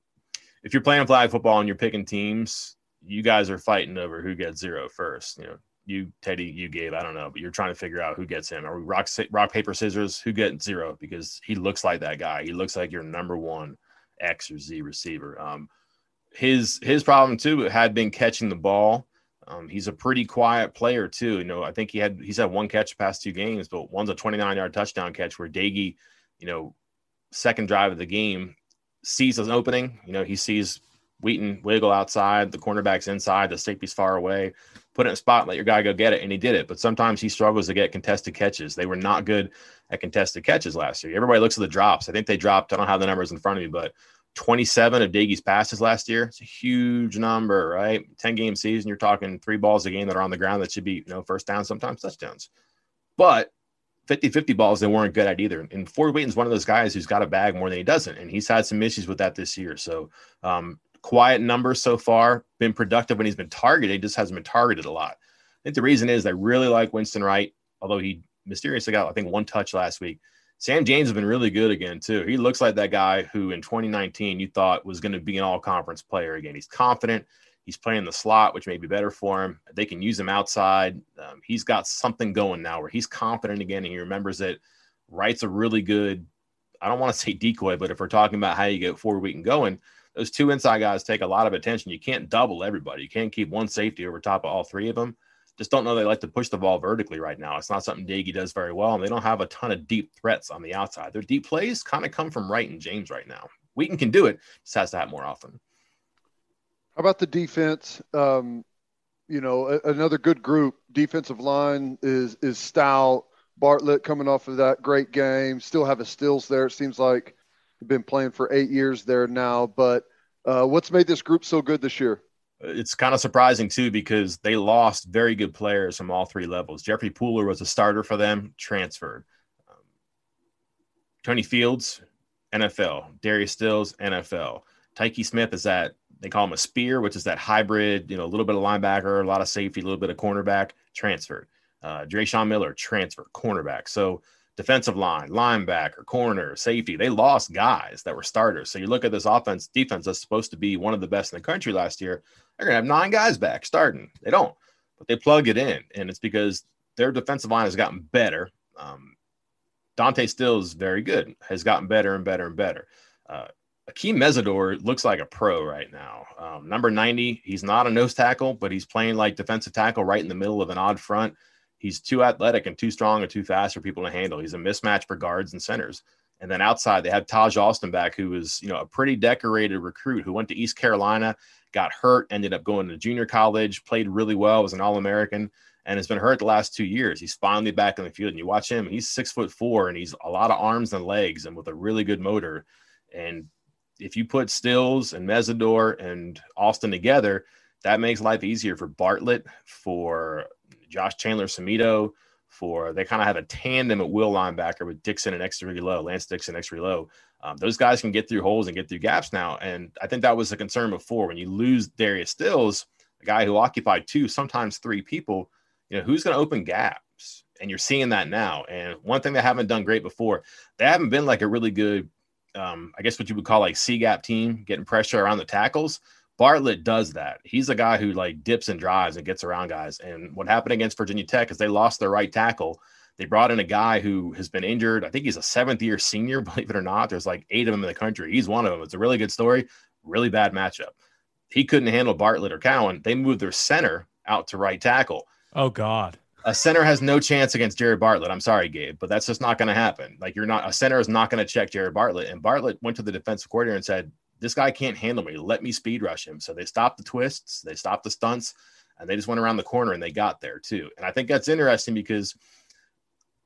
If you're playing flag football and you're picking teams, you guys are fighting over who gets zero first. You know, you, Teddy, you, Gabe, I don't know, but you're trying to figure out who gets him. Are we rock, rock, paper, scissors? Who gets zero? Because he looks like that guy. He looks like your number one X or Z receiver. Um, his his problem too had been catching the ball. Um, he's a pretty quiet player too. You know, I think he had he's had one catch the past two games, but one's a twenty-nine yard touchdown catch where Daigie, you know, second drive of the game, sees an opening. You know, he sees Wheaton wiggle outside, the cornerback's inside, the safety's far away, put it in a spot, let your guy go get it, and he did it. But sometimes he struggles to get contested catches. They were not good at contested catches last year. Everybody looks at the drops. I think they dropped, I don't have the numbers in front of me, but twenty-seven of Daigie's passes last year. It's a huge number, right? ten-game season, you're talking three balls a game that are on the ground that should be, you know, first down, sometimes touchdowns. But fifty-fifty balls they weren't good at either. And Ford Wheaton's one of those guys who's got a bag more than he doesn't, and he's had some issues with that this year. So um, quiet numbers so far, been productive when he's been targeted. He just hasn't been targeted a lot. I think the reason is they really like Winston Wright, although he mysteriously got, I think, one touch last week. Sam James has been really good again, too. He looks like that guy who in twenty nineteen you thought was going to be an all-conference player again. He's confident. He's playing the slot, which may be better for him. They can use him outside. Um, he's got something going now where he's confident again, and he remembers that Wright's a really good, I don't want to say decoy, but if we're talking about how you get Ford Wheaton going, those two inside guys take a lot of attention. You can't double everybody. You can't keep one safety over top of all three of them. Just don't know they like to push the ball vertically right now. It's not something Daigie does very well, and they don't have a ton of deep threats on the outside. Their deep plays kind of come from Wright and James right now. Wheaton can do it, just has to have more often. How about the defense? Um, you know, a, another good group. Defensive line is is stout. Bartlett coming off of that great game. Still have a Stills there. It seems like they've been playing for eight years there now. But uh, what's made this group so good this year? It's kind of surprising, too, because they lost very good players from all three levels. Jeffrey Pooler was a starter for them, transferred. Um, Tony Fields, N F L. Darius Stills, N F L. Tyke Smith is that, they call him a spear, which is that hybrid, you know, a little bit of linebacker, a lot of safety, a little bit of cornerback, transferred. Uh, Drayshawn Miller, transfer, cornerback. So defensive line, linebacker, corner, safety, they lost guys that were starters. So you look at this offense, defense that's supposed to be one of the best in the country last year, they're going to have nine guys back starting. They don't, but they plug it in, and it's because their defensive line has gotten better. Um, Dante Stills, very good, has gotten better and better and better. Uh, Akeem Mesidor looks like a pro right now. Um, number ninety, he's not a nose tackle, but he's playing like defensive tackle right in the middle of an odd front. He's too athletic and too strong and too fast for people to handle. He's a mismatch for guards and centers. And then outside, they have Taj Austin back, who is, you know, a pretty decorated recruit who went to East Carolina, got hurt, ended up going to junior college, played really well, was an All-American, and has been hurt the last two years. He's finally back in the field. And you watch him, he's six foot four, and he's a lot of arms and legs and with a really good motor. And if you put Stills and Mesidor and Austin together, that makes life easier for Bartlett, for Josh Chandler-Samito, for they kind of have a tandem at will linebacker with Dixon and extra low, Lance Dixon, extra low. Um, those guys can get through holes and get through gaps now. And I think that was a concern before. When you lose Darius Stills, a guy who occupied two, sometimes three people, you know, who's going to open gaps? And you're seeing that now. And one thing they haven't done great before, they haven't been like a really good, um, I guess what you would call like C-gap team, getting pressure around the tackles. Bartlett does that. He's a guy who like dips and drives and gets around guys. And what happened against Virginia Tech is they lost their right tackle. They brought in a guy who has been injured. I think he's a seventh year senior, believe it or not. There's like eight of them in the country. He's one of them. It's a really good story. Really bad matchup. He couldn't handle Bartlett or Cowan. They moved their center out to right tackle. Oh God. A center has no chance against Jared Bartlett. I'm sorry, Gabe, but that's just not going to happen. Like you're not, a center is not going to check Jared Bartlett. And Bartlett went to the defensive coordinator and said, this guy can't handle me. Let me speed rush him. So they stopped the twists, they stopped the stunts, and they just went around the corner and they got there too. And I think that's interesting because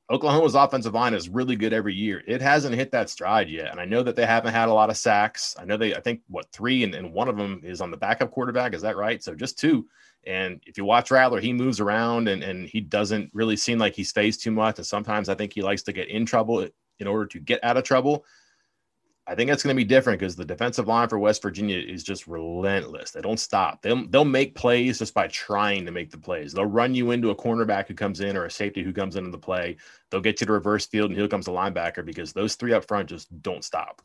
Oklahoma's offensive line is really good every year. It hasn't hit that stride yet. And I know that they haven't had a lot of sacks. I know they, I think, what, three, and, and one of them is on the backup quarterback. Is that right? So just two. And if you watch Rattler, he moves around and, and he doesn't really seem like he's phased too much. And sometimes I think he likes to get in trouble in order to get out of trouble. I think that's going to be different because the defensive line for West Virginia is just relentless. They don't stop. They'll, they'll make plays just by trying to make the plays. They'll run you into a cornerback who comes in or a safety who comes into the play. They'll get you to reverse field, and here comes the linebacker because those three up front just don't stop.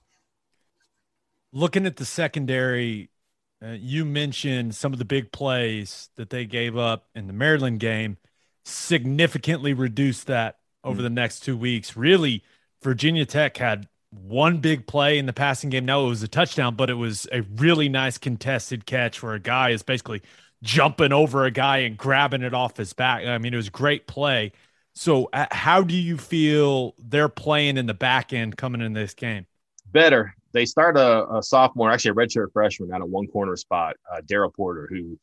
Looking at the secondary, uh, you mentioned some of the big plays that they gave up in the Maryland game, significantly reduced that over mm-hmm. the next two weeks. Really, Virginia Tech had one big play in the passing game. No, it was a touchdown, but it was a really nice contested catch where a guy is basically jumping over a guy and grabbing it off his back. I mean, it was a great play. So uh, how do you feel they're playing in the back end coming in this game? Better. They start a, a sophomore, actually a redshirt freshman out of one corner spot, uh, Daryl Porter, who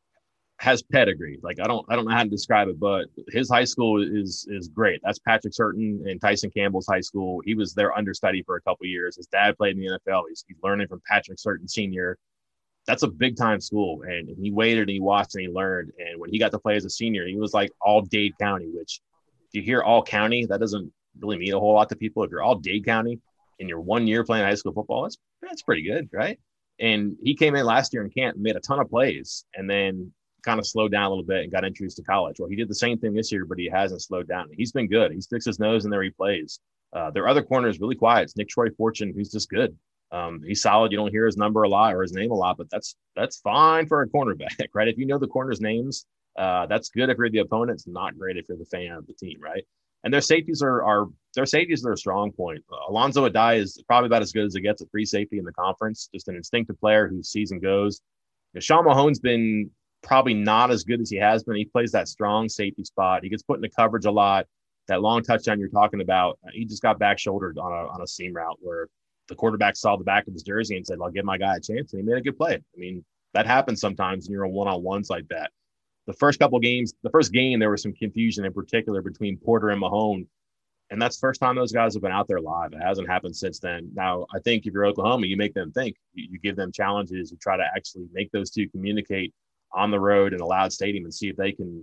has pedigree. Like, I don't, I don't know how to describe it, but his high school is, is great. That's Patrick Surtain and Tyson Campbell's high school. He was their understudy for a couple of years. His dad played in the N F L. He's, he's learning from Patrick Surtain Senior. That's a big time school. And he waited and he watched and he learned. And when he got to play as a senior, he was like all Dade County, which if you hear all county, that doesn't really mean a whole lot to people. If you're all Dade County in your one year playing high school football, that's, that's pretty good. Right. And he came in last year in camp and made a ton of plays. And then kind of slowed down a little bit and got introduced to college. Well, he did the same thing this year, but he hasn't slowed down. He's been good. He sticks his nose in there. He plays. Uh, their other corner is really quiet. It's Nick Troy Fortune, who's just good. Um, he's solid. You don't hear his number a lot or his name a lot, but that's that's fine for a cornerback, right? If you know the corners' names, uh, that's good if you're the opponent. It's not great if you're the fan of the team, right? And their safeties are are their safeties are a strong point. Uh, Alonzo Adai is probably about as good as it gets at free safety in the conference. Just an instinctive player who sees and goes. You know, Sean Mahone's been probably not as good as he has been. He plays that strong safety spot. He gets put into coverage a lot. That long touchdown you're talking about, he just got back shouldered on a on a seam route where the quarterback saw the back of his jersey and said, I'll give my guy a chance. And he made a good play. I mean, that happens sometimes when you're on one-on-ones like that. The first couple games, the first game, there was some confusion in particular between Porter and Mahone. And that's the first time those guys have been out there live. It hasn't happened since then. Now, I think if you're Oklahoma, you make them think. You, you give them challenges. You try to actually make those two communicate on the road in a loud stadium and see if they can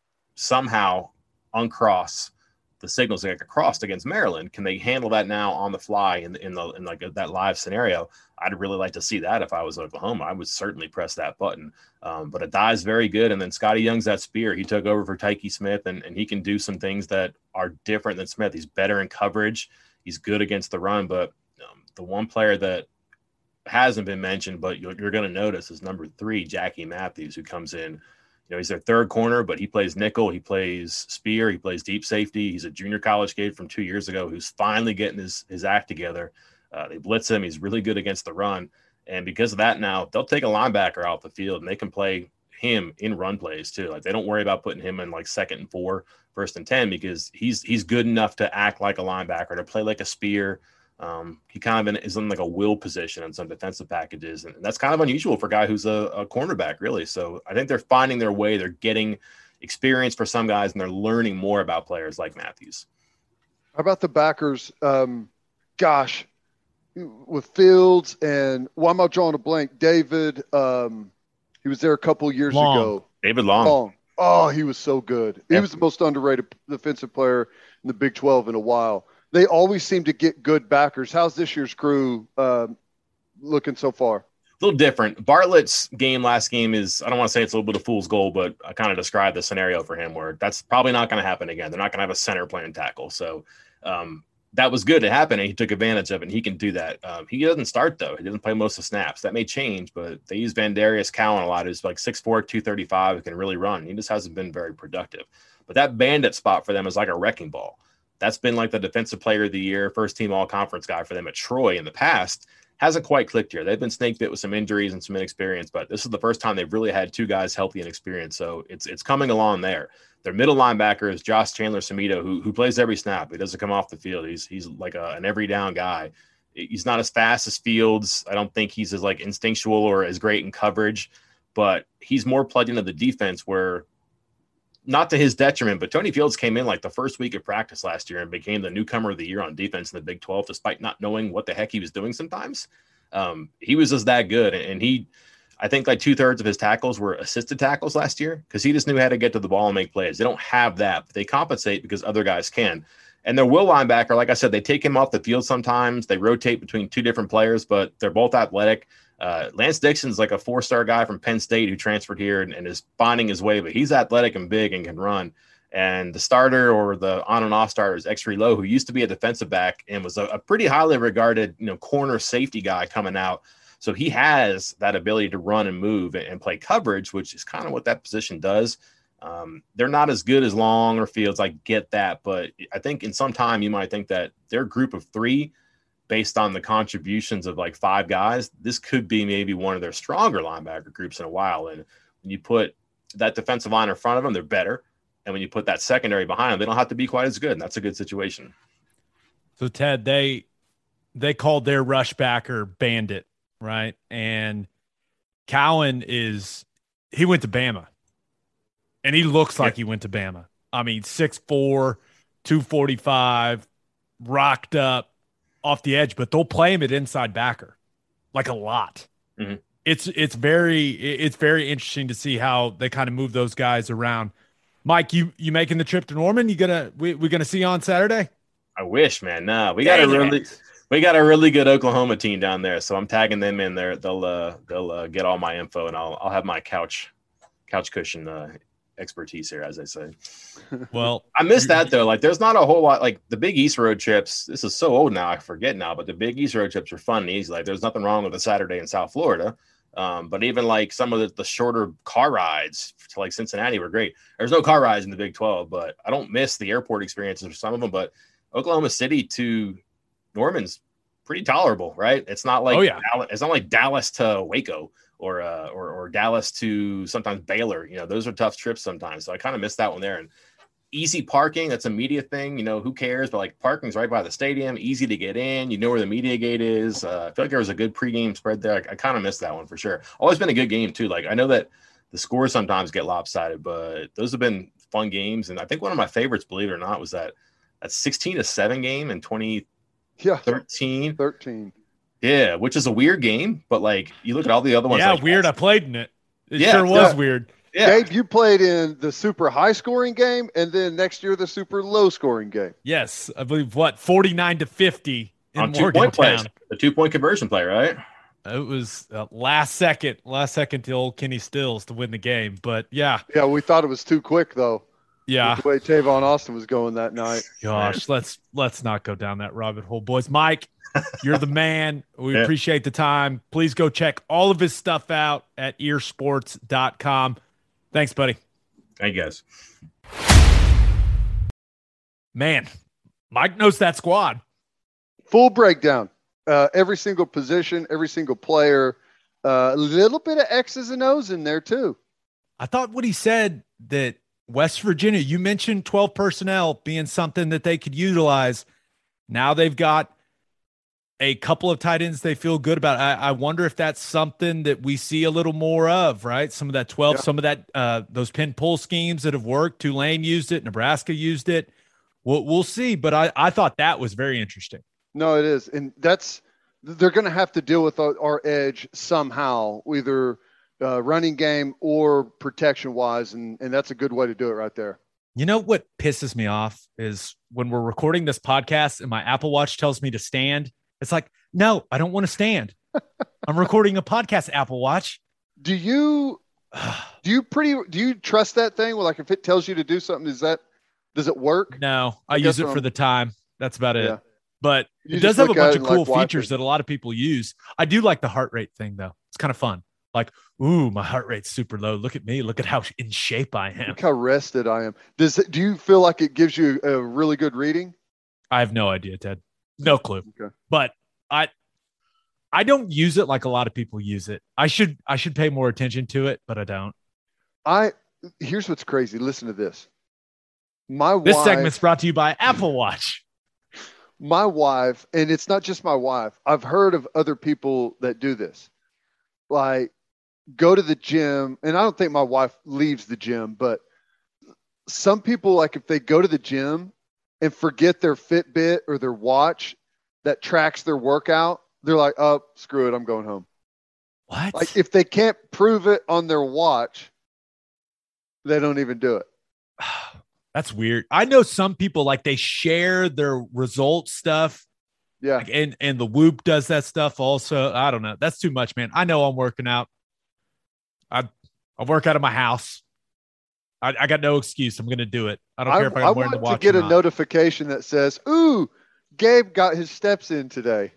somehow uncross the signals that get crossed against Maryland. Can they handle that now on the fly in the, in the, in like a, that live scenario? I'd really like to see that if I was Oklahoma. I would certainly press that button. Um, but Adai is very good. And then Scotty Young's that spear. He took over for Tyke Smith and, and he can do some things that are different than Smith. He's better in coverage. He's good against the run, but um, the one player that hasn't been mentioned, but you're, you're going to notice is number three, Jackie Matthews, who comes in. You know, he's their third corner, but he plays nickel. He plays spear. He plays deep safety. He's a junior college kid from two years ago who's finally getting his, his act together. Uh, they blitz him. He's really good against the run. And because of that now, they'll take a linebacker off the field and they can play him in run plays too. Like they don't worry about putting him in like second and four, first and ten, because he's he's good enough to act like a linebacker, to play like a spear. Um, he kind of in, is in like a will position in some defensive packages. And that's kind of unusual for a guy who's a, a cornerback, really. So I think they're finding their way. They're getting experience for some guys, and they're learning more about players like Matthews. How about the backers? Um, gosh, with Fields and why am I drawing a blank? David, um, he was there a couple years Long. ago. David Long. Long. Oh, he was so good. He Yep. was the most underrated defensive player in the Big twelve in a while. They always seem to get good backers. How's this year's crew um, looking so far? A little different. Bartlett's game last game is, I don't want to say it's a little bit of fool's gold, but I kind of described the scenario for him where that's probably not going to happen again. They're not going to have a center playing tackle. So um, that was good to happen, and he took advantage of it, and he can do that. Um, he doesn't start, though. He doesn't play most of the snaps. That may change, but they use Vandarius Cowan a lot, who's like six four, two thirty-five, who can really run. He just hasn't been very productive. But that bandit spot for them is like a wrecking ball. That's been like the defensive player of the year, first team all-conference guy for them at Troy in the past. Hasn't quite clicked here. They've been snake bit with some injuries and some inexperience, but this is the first time they've really had two guys healthy and experienced. So it's it's coming along there. Their middle linebacker is Josh Chandler Samito, who who plays every snap. He doesn't come off the field. He's he's like a, an every down guy. He's not as fast as Fields. I don't think he's as like instinctual or as great in coverage, but he's more plugged into the defense where not to his detriment, but Tony Fields came in like the first week of practice last year and became the newcomer of the year on defense in the Big twelve, despite not knowing what the heck he was doing sometimes. Um, he was just that good. And he, I think like two thirds of his tackles were assisted tackles last year because he just knew how to get to the ball and make plays. They don't have that, but they compensate because other guys can. And their will linebacker, like I said, they take him off the field sometimes. They rotate between two different players, but they're both athletic. Uh, Lance Dixon's like a four-star guy from Penn State who transferred here and, and is finding his way, but he's athletic and big and can run. And the starter or the on and off starter is X-Ray Lowe, who used to be a defensive back and was a, a pretty highly regarded, you know, corner safety guy coming out. So he has that ability to run and move and, and play coverage, which is kind of what that position does. Um, they're not as good as Long or Fields. I get that, but I think in some time you might think that their group of three, based on the contributions of like five guys, this could be maybe one of their stronger linebacker groups in a while. And when you put that defensive line in front of them, they're better. And when you put that secondary behind them, they don't have to be quite as good. And that's a good situation. So Ted, they they called their rush backer Bandit, right? And Cowan is he went to Bama. And he looks like he went to Bama. I mean, six four, two forty-five, rocked up off the edge, but they'll play him at inside backer like a lot. Mm-hmm. It's it's very it's very interesting to see how they kind of move those guys around. Mike, you you making the trip to Norman? You gonna we we gonna see you on Saturday? I wish, man. Nah, we got a really we got a really good Oklahoma team down there, so I'm tagging them in there. They'll uh, they'll uh, get all my info, and I'll I'll have my couch couch cushion uh, expertise here, as I say. Well, I miss that though. Like, there's not a whole lot. Like the Big East road trips. This is so old now, I forget now. But the Big East road trips are fun and easy. Like, there's nothing wrong with a Saturday in South Florida. Um, but even like some of the, the shorter car rides to like Cincinnati were great. There's no car rides in the Big twelve, but I don't miss the airport experiences for some of them. But Oklahoma City to Norman's pretty tolerable, right? It's not like oh, yeah. Dallas, it's not like Dallas to Waco. Or, uh, or or Dallas to sometimes Baylor. You know, those are tough trips sometimes. So I kind of missed that one there. And easy parking, that's a media thing. You know, who cares? But like parking's right by the stadium, easy to get in. You know where the media gate is. Uh, I feel like there was a good pregame spread there. I, I kind of missed that one for sure. Always been a good game too. Like I know that the scores sometimes get lopsided, but those have been fun games. And I think one of my favorites, believe it or not, was that that sixteen to seven game in twenty thirteen. Yeah, thirteen. Yeah, which is a weird game, but like you look at all the other ones. Yeah, like, weird. I played in it. It yeah, sure was yeah. weird. Yeah. Gabe, you played in the super high scoring game, and then next year the super low scoring game. Yes, I believe what forty-nine to fifty in On two point plays, the two point conversion play, right? It was uh, last second, last second to old Kenny Stills to win the game. But yeah, Yeah, we thought it was too quick though. yeah. The way Tavon Austin was going that night. Gosh, let's let's not go down that rabbit hole, boys. Mike, you're the man. We Yeah. appreciate the time. Please go check all of his stuff out at ear sports dot com. Thanks, buddy. I guess. Man, Mike knows that squad. Full breakdown. Uh, every single position, every single player. Uh, a little bit of X's and O's in there too. I thought what he said that West Virginia, you mentioned twelve personnel being something that they could utilize. Now they've got a couple of tight ends they feel good about. I, I wonder if that's something that we see a little more of, right? Some of that twelve, Yeah. some of that, uh, those pin pull schemes that have worked. Tulane used it. Nebraska used it. We'll, we'll see. But I, I thought that was very interesting. No, it is. And that's, they're going to have to deal with our, our edge somehow, either uh, running game or protection wise. And, and that's a good way to do it right there. You know what pisses me off is when we're recording this podcast and my Apple Watch tells me to stand. It's like, no, I don't want to stand. I'm recording a podcast, Apple Watch. Do you, do you pretty, do you trust that thing? Well, like if it tells you to do something, is that, does it work? No, I, I use guess it what for I'm- the time. That's about it. Yeah. But You it just does have a look at bunch it of and, cool like, watch features it. that a lot of people use. I do like the heart rate thing, though. It's kind of fun. Like, ooh, my heart rate's super low. Look at me. Look at how in shape I am. Look how rested I am. Does it, do you feel like it gives you a really good reading? I have no idea, Ted. No clue. Okay. But I I don't use it like a lot of people use it. I should I should pay more attention to it, but I don't. I, here's what's crazy. Listen to this. My This wife, segment's brought to you by Apple Watch. my wife, and it's not just my wife. I've heard of other people that do this. Like go to the gym, and I don't think my wife leaves the gym, but some people, like if they go to the gym and forget their Fitbit or their watch that tracks their workout, they're like, oh, screw it, I'm going home. What? Like if they can't prove it on their watch, they don't even do it. That's weird. I know some people like they share their results stuff. Yeah. Like, and, and the Whoop does that stuff also. I don't know. That's too much, man. I know I'm working out. I I work out of my house. I, I got no excuse. I'm going to do it. I don't care if I I'm wearing the want watch to get or a not. notification that says, ooh, Gabe got his steps in today.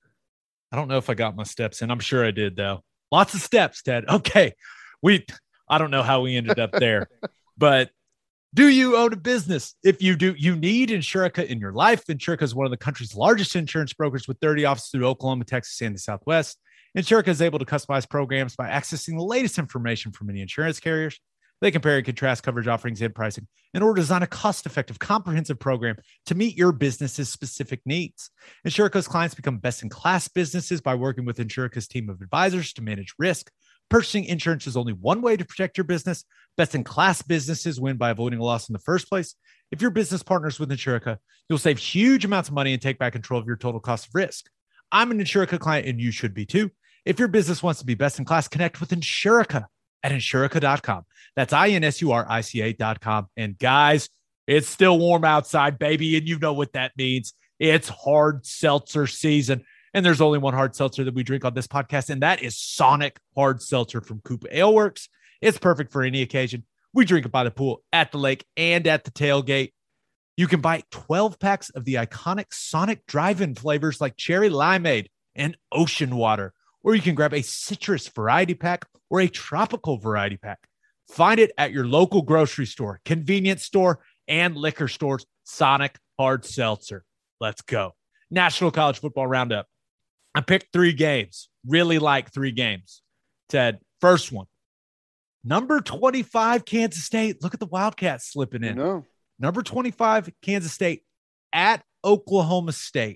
I don't know if I got my steps in. I'm sure I did, though. Lots of steps, Ted. Okay. We, I don't know how we ended up there, but do you own a business? If you do, you need Insurica in your life. Insurica is one of the country's largest insurance brokers with thirty offices through Oklahoma, Texas, and the Southwest. Insurica is able to customize programs by accessing the latest information from many insurance carriers. They compare and contrast coverage offerings and pricing in order to design a cost-effective, comprehensive program to meet your business's specific needs. Insurica's clients become best-in-class businesses by working with Insurica's team of advisors to manage risk. Purchasing insurance is only one way to protect your business. Best-in-class businesses win by avoiding a loss in the first place. If your business partners with Insurica, you'll save huge amounts of money and take back control of your total cost of risk. I'm an Insurica client, and you should be too. If your business wants to be best-in-class, connect with Insurica at insurica dot com. That's I N S U R I C A dot com. And guys, it's still warm outside, baby, and you know what that means. It's hard seltzer season. And there's only one hard seltzer that we drink on this podcast, and that is Sonic Hard Seltzer from Koopa Ale Works. It's perfect for any occasion. We drink it by the pool, at the lake, and at the tailgate. You can buy twelve packs of the iconic Sonic drive-in flavors like cherry limeade and ocean water, or you can grab a citrus variety pack or a tropical variety pack. Find it at your local grocery store, convenience store, and liquor stores. Sonic Hard Seltzer. Let's go. National College Football Roundup. I picked three games. Really like three games. Ted, first one. Number twenty-five, Kansas State. Look at the Wildcats slipping in. No. Number twenty-five, Kansas State at Oklahoma State.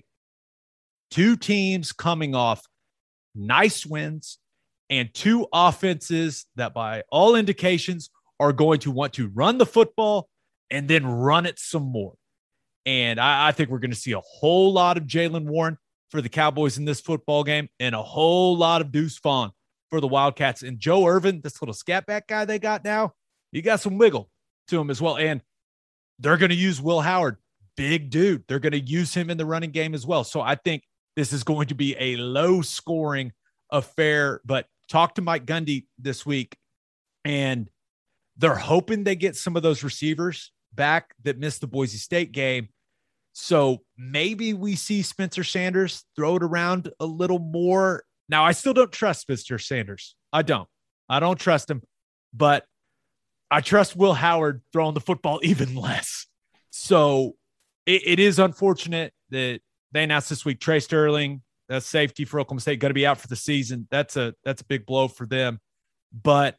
Two teams coming off nice wins and two offenses that by all indications are going to want to run the football and then run it some more. And I, I think we're going to see a whole lot of Jaylen Warren for the Cowboys in this football game and a whole lot of Deuce Vaughn for the Wildcats. And Joe Irvin, this little scat back guy they got now, you got some wiggle to him as well. And they're going to use Will Howard, big dude. They're going to use him in the running game as well. So I think this is going to be a low scoring affair, but talk to Mike Gundy this week, and they're hoping they get some of those receivers back that missed the Boise State game. So maybe we see Spencer Sanders throw it around a little more. Now, I still don't trust Spencer Sanders. I don't. I don't trust him, but I trust Will Howard throwing the football even less. So it, it is unfortunate that they announced this week Trey Sterling, that's safety for Oklahoma State, going to be out for the season. That's a that's a big blow for them. But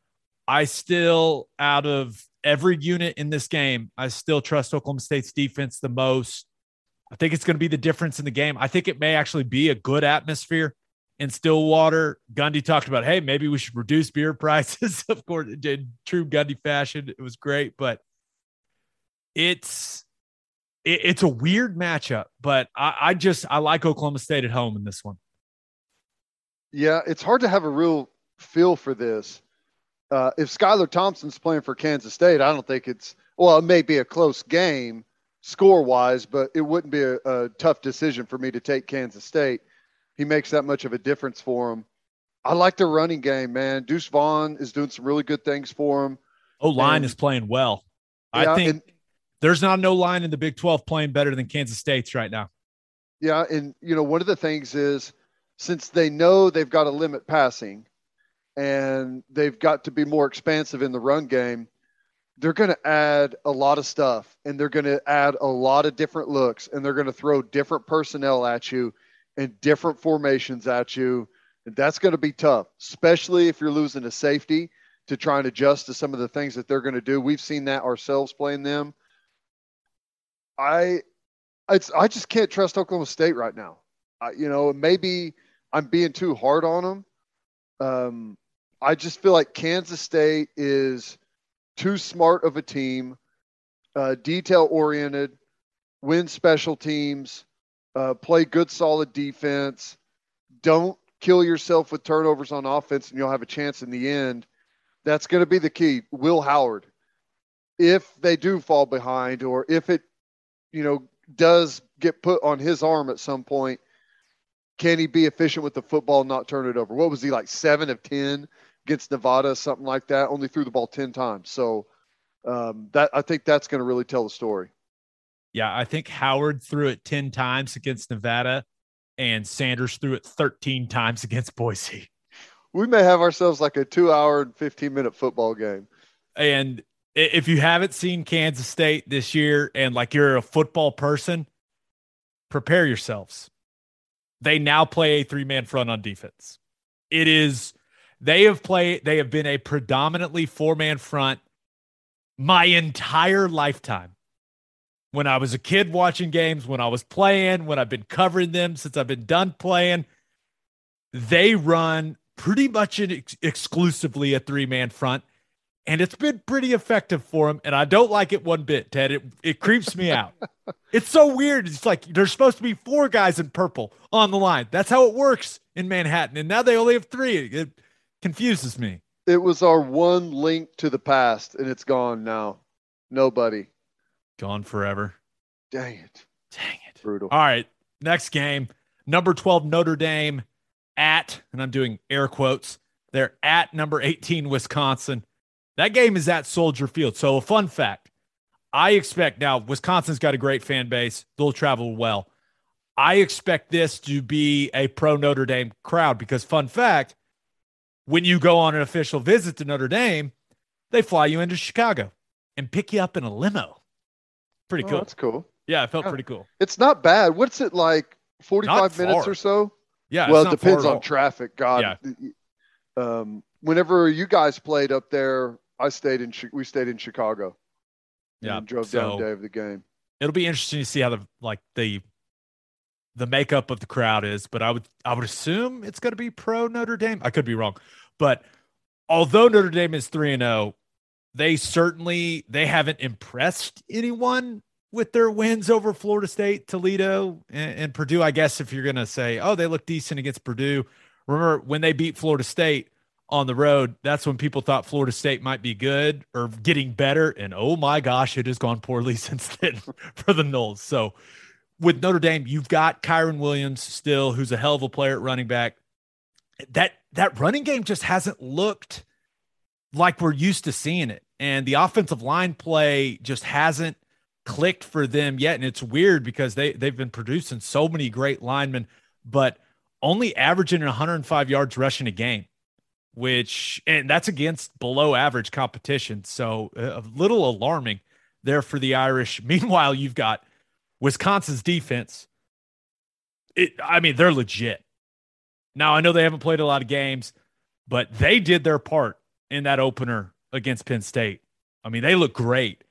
I still, out of every unit in this game, I still trust Oklahoma State's defense the most. I think it's going to be the difference in the game. I think it may actually be a good atmosphere in Stillwater. Gundy talked about, hey, maybe we should reduce beer prices. Of course, in true Gundy fashion, it was great. But it's it, it's a weird matchup. But I, I just I like Oklahoma State at home in this one. Yeah, it's hard to have a real feel for this. Uh, if Skylar Thompson's playing for Kansas State, I don't think it's – well, it may be a close game score-wise, but it wouldn't be a, a tough decision for me to take Kansas State. He makes that much of a difference for him. I like the running game, man. Deuce Vaughn is doing some really good things for him. O-line is playing well. Yeah, I think and, there's not no line in the Big twelve playing better than Kansas State's right now. Yeah, and, you know, one of the things is since they know they've got to limit passing and they've got to be more expansive in the run game, they're going to add a lot of stuff, and they're going to add a lot of different looks, and they're going to throw different personnel at you and different formations at you. And that's going to be tough, especially if you're losing a safety to try and adjust to some of the things that they're going to do. We've seen that ourselves playing them. I, it's, I just can't trust Oklahoma State right now. I, you know, maybe I'm being too hard on them. Um, I just feel like Kansas State is too smart of a team uh, detail oriented, win special teams, uh, play good, solid defense. Don't kill yourself with turnovers on offense and you'll have a chance in the end. That's going to be the key. Will Howard, if they do fall behind or if it, you know, does get put on his arm at some point, can he be efficient with the football and not turn it over? What was he, like seven of ten against Nevada, something like that? Only threw the ball ten times. So um, that I think that's going to really tell the story. Yeah, I think Howard threw it ten times against Nevada and Sanders threw it thirteen times against Boise. We may have ourselves like a two hour and fifteen minute football game. And if you haven't seen Kansas State this year and like you're a football person, prepare yourselves. They now play a three-man front on defense. It is, they have played, they have been a predominantly four-man front my entire lifetime. When I was a kid watching games, when I was playing, when I've been covering them, since I've been done playing, they run pretty much an ex- exclusively a three-man front, and it's been pretty effective for them, and I don't like it one bit, Ted. It, it creeps me out. It's so weird. It's like there's supposed to be four guys in purple on the line. That's how it works in Manhattan, and now they only have three. It confuses me. It was our one link to the past, and it's gone now. Nobody. Gone forever. Dang it. Dang it. Brutal. All right, next game, number twelve Notre Dame at, and I'm doing air quotes, they're at number eighteen Wisconsin. That game is at Soldier Field. So a fun fact, I expect now Wisconsin's got a great fan base. They'll travel well. I expect this to be a pro Notre Dame crowd because fun fact, when you go on an official visit to Notre Dame, they fly you into Chicago and pick you up in a limo. Pretty cool. Oh, that's cool. Yeah, it felt Yeah. pretty cool. It's not bad. What's it like? forty-five Not minutes far. or so? Yeah. Well, it's it not depends far at on all. traffic. God. Um, whenever you guys played up there, I stayed in, Chi- we stayed in Chicago. Yeah, And drove so- down the day of the game. It'll be interesting to see how the like the the makeup of the crowd is, but I would I would assume it's going to be pro Notre Dame. I could be wrong, but although Notre Dame is three and zero, they certainly they haven't impressed anyone with their wins over Florida State, Toledo, and, and Purdue. I guess if you're going to say, oh, they look decent against Purdue, remember when they beat Florida State on the road, that's when people thought Florida State might be good or getting better. And oh my gosh, it has gone poorly since then for the Noles. So with Notre Dame, you've got Kyron Williams still, who's a hell of a player at running back. That, that running game just hasn't looked like we're used to seeing it. And the offensive line play just hasn't clicked for them yet. And it's weird because they, they've been producing so many great linemen, but only averaging one hundred five yards rushing a game, which, and that's against below average competition. So a little alarming there for the Irish. Meanwhile, you've got Wisconsin's defense. It, I mean, they're legit. Now, I know they haven't played a lot of games, but they did their part in that opener against Penn State. I mean, they look great.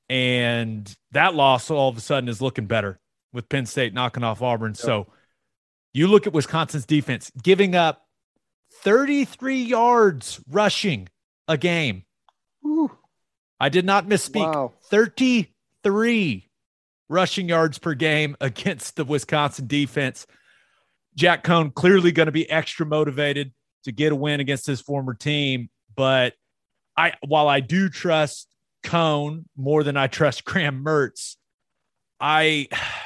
And that loss all of a sudden is looking better with Penn State knocking off Auburn. Yep. So you look at Wisconsin's defense, giving up thirty-three yards rushing a game. Whew. I did not misspeak. Wow. thirty-three rushing yards per game against the Wisconsin defense. Jack Cohn clearly going to be extra motivated to get a win against his former team. But I, while I do trust Cohn more than I trust Graham Mertz, I,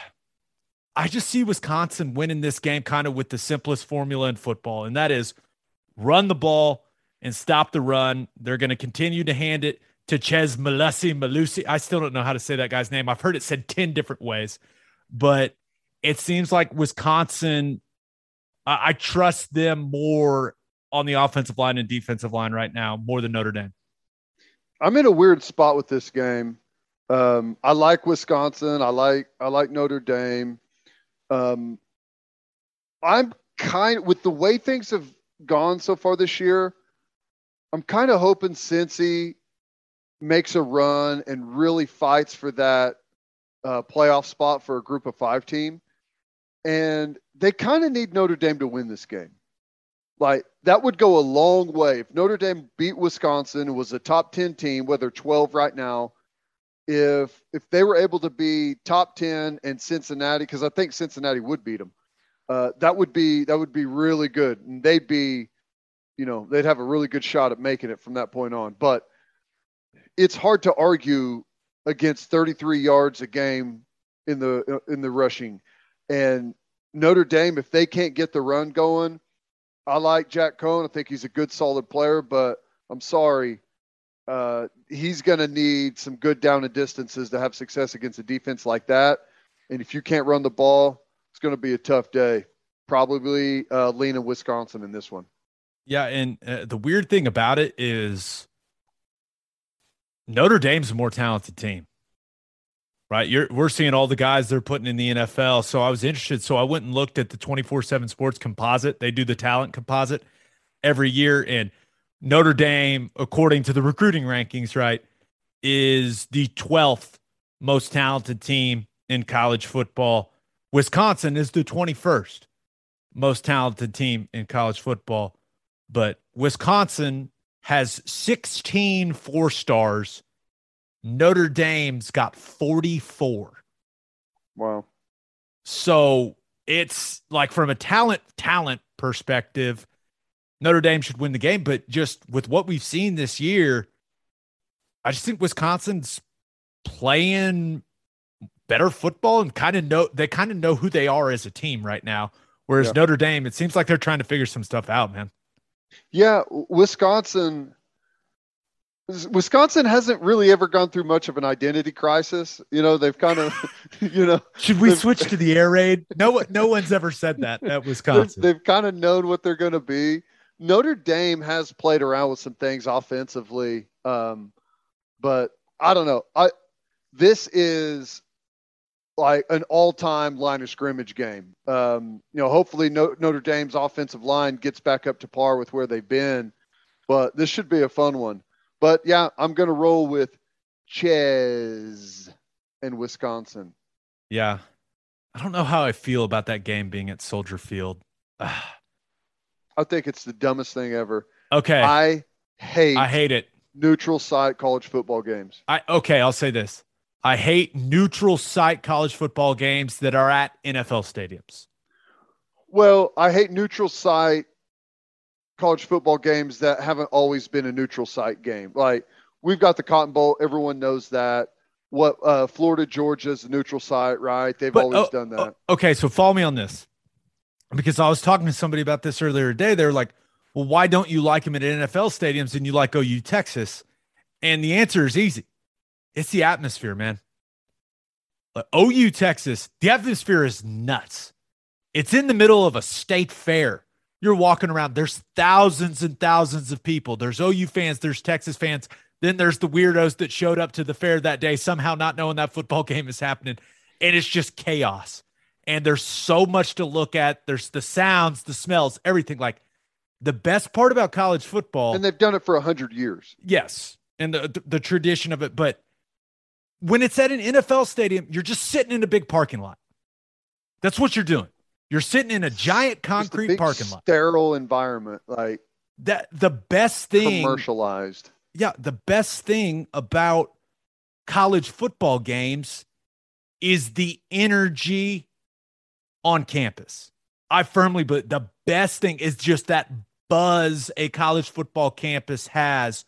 I just see Wisconsin winning this game kind of with the simplest formula in football, and that is run the ball and stop the run. They're going to continue to hand it to Ches Malusi. Malusi. I still don't know how to say that guy's name. I've heard it said ten different ways, but it seems like Wisconsin, I, I trust them more on the offensive line and defensive line right now, more than Notre Dame. I'm in a weird spot with this game. Um, I like Wisconsin. I like I like Notre Dame. Um, I'm kind with the way things have gone so far this year. I'm kind of hoping Cincy makes a run and really fights for that uh, playoff spot for a group of five team. And they kind of need Notre Dame to win this game. Like, that would go a long way. If Notre Dame beat Wisconsin, was a top ten team, whether twelve right now, if if they were able to be top ten and Cincinnati, because I think Cincinnati would beat them, uh, that would be that would be really good, and they'd be, you know, they'd have a really good shot at making it from that point on. But it's hard to argue against thirty-three yards a game in the in the rushing, and Notre Dame, if they can't get the run going, I like Jack Cohn. I think he's a good, solid player, but I'm sorry. Uh, he's going to need some good down and distances to have success against a defense like that. And if you can't run the ball, it's going to be a tough day. Probably uh, leaning Wisconsin in this one. Yeah, and uh, the weird thing about it is Notre Dame's a more talented team, right? You're, we're seeing all the guys they're putting in the N F L. So I was interested. So I went and looked at the twenty-four seven Sports composite. They do the talent composite every year, and Notre Dame, according to the recruiting rankings, right, is the twelfth most talented team in college football. Wisconsin is the twenty-first most talented team in college football, but Wisconsin has sixteen four-stars. Notre Dame's got forty-four. Wow. So it's like from a talent talent perspective, Notre Dame should win the game, but just with what we've seen this year, I just think Wisconsin's playing better football and kind of know they kind of know who they are as a team right now. Whereas yeah. Notre Dame, it seems like they're trying to figure some stuff out, man. Yeah, Wisconsin Wisconsin hasn't really ever gone through much of an identity crisis. You know, they've kind of, you know. Should we switch to the air raid? No, no one's ever said that at Wisconsin. They've, they've kind of known what they're going to be. Notre Dame has played around with some things offensively, um, but I don't know. I this is like an all-time line of scrimmage game. Um, you know, hopefully no, Notre Dame's offensive line gets back up to par with where they've been, but this should be a fun one. But yeah, I'm going to roll with Ches and Wisconsin. Yeah. I don't know how I feel about that game being at Soldier Field. I think it's the dumbest thing ever. Okay. I hate I hate it. Neutral site college football games. I okay, I'll say this. I hate neutral site college football games that are at N F L stadiums. Well, I hate neutral site college football games that haven't always been a neutral site game. Like we've got the Cotton Bowl, everyone knows that. What uh, Florida, Georgia's a neutral site, right? They've but, always oh, done that. Okay, so follow me on this. Because I was talking to somebody about this earlier today. They were like, well, why don't you like them at N F L stadiums and you like O U Texas? And the answer is easy. It's the atmosphere, man. Like, O U Texas, the atmosphere is nuts. It's in the middle of a state fair. You're walking around. There's thousands and thousands of people. There's O U fans. There's Texas fans. Then there's the weirdos that showed up to the fair that day, somehow not knowing that football game is happening. And it's just chaos. And there's so much to look at. There's the sounds, the smells, everything. Like the best part about college football. And they've done it for a hundred years. Yes. And the, the, the tradition of it. But when it's at an N F L stadium, you're just sitting in a big parking lot. That's what you're doing. You're sitting in a giant concrete big parking lot. Sterile environment. Like that. The best thing. Commercialized. Yeah. The best thing about college football games is the energy on campus. I firmly believe the best thing is just that buzz a college football campus has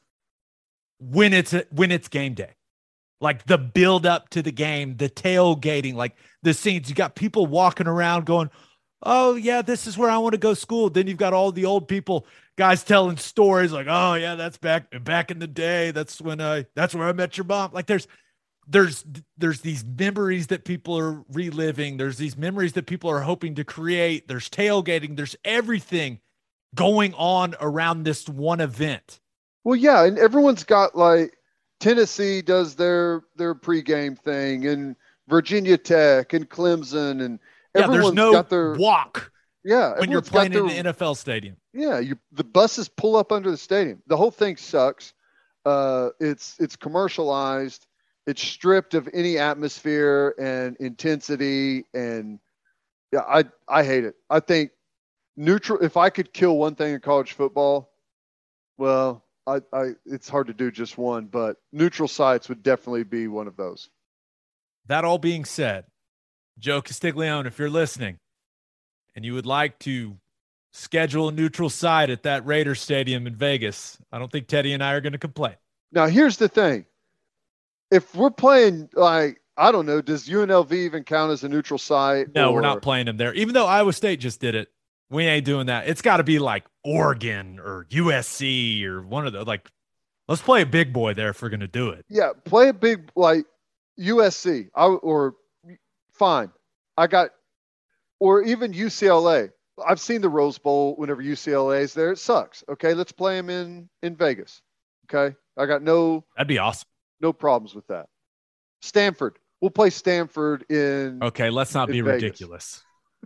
when it's a, when it's game day. Like the build up to the game, the tailgating, like the scenes. You got people walking around going, oh yeah, this is where I want to go to school. Then you've got all the old people, guys telling stories like, oh yeah, that's back back in the day. That's when I that's where I met your mom. Like there's There's there's these memories that people are reliving. There's these memories that people are hoping to create. There's tailgating. There's everything going on around this one event. Well, yeah, and everyone's got like Tennessee does their their pregame thing, and Virginia Tech and Clemson, and everyone's yeah, there's no got their walk. Yeah, when you're playing their, in an N F L stadium. Yeah, you the buses pull up under the stadium. The whole thing sucks. Uh, it's it's commercialized. It's stripped of any atmosphere and intensity, and yeah, I I hate it. I think neutral. If I could kill one thing in college football, well, I, I, it's hard to do just one, but neutral sites would definitely be one of those. That all being said, Joe Castiglione, if you're listening and you would like to schedule a neutral site at that Raiders stadium in Vegas, I don't think Teddy and I are going to complain. Now, here's the thing. If we're playing, like, I don't know, does U N L V even count as a neutral site? No, or... we're not playing them there. Even though Iowa State just did it, we ain't doing that. It's got to be like Oregon or U S C or one of those. Like, let's play a big boy there if we're going to do it. Yeah, play a big, like, U S C. I, or, fine. I got, or even U C L A. I've seen the Rose Bowl whenever U C L A is there. It sucks. Okay, let's play them in, in Vegas. Okay, I got no. That'd be awesome. No problems with that. Stanford. We'll play Stanford in. Okay, let's not be Vegas. Ridiculous.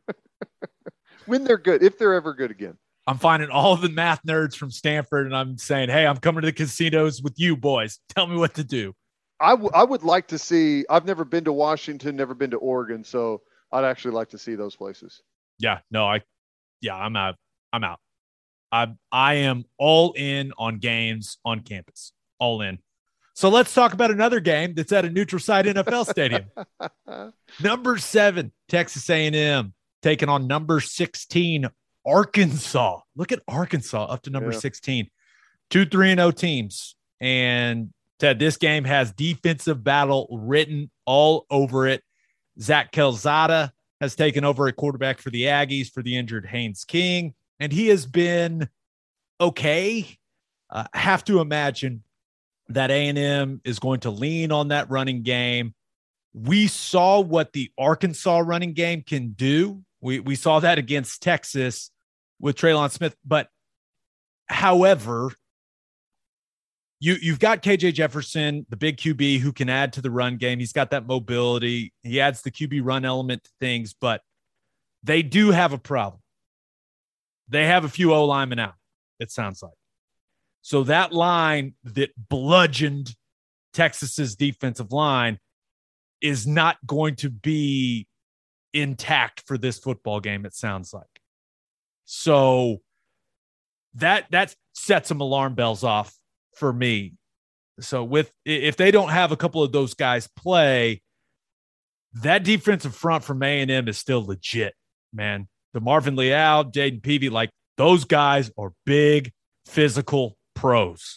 When they're good, if they're ever good again. I'm finding all the math nerds from Stanford, and I'm saying, hey, I'm coming to the casinos with you boys. Tell me what to do. I, w- I would like to see. I've never been to Washington, never been to Oregon, so I'd actually like to see those places. Yeah, no, I, yeah, I'm out. I'm out. I I am all in on games on campus. All in. So let's talk about another game that's at a neutral site N F L stadium. Number seven, Texas A and M taking on number sixteen, Arkansas. Look at Arkansas up to number yeah. sixteen. Two three and oh teams. And Ted, this game has defensive battle written all over it. Zach Calzada has taken over at quarterback for the Aggies for the injured Haynes King, and he has been okay. Uh, I have to imagine that A and M is going to lean on that running game. We saw what the Arkansas running game can do. We we saw that against Texas with Traylon Smith. But however, you, you've got K J Jefferson, the big Q B, who can add to the run game. He's got that mobility. He adds the Q B run element to things, but they do have a problem. They have a few O linemen out, it sounds like. So that line that bludgeoned Texas's defensive line is not going to be intact for this football game, it sounds like. So that that sets some alarm bells off for me. So with if they don't have a couple of those guys play, that defensive front from A and M is still legit, man. The Marvin Leal, Jaden Peavy, like those guys are big, physical pros.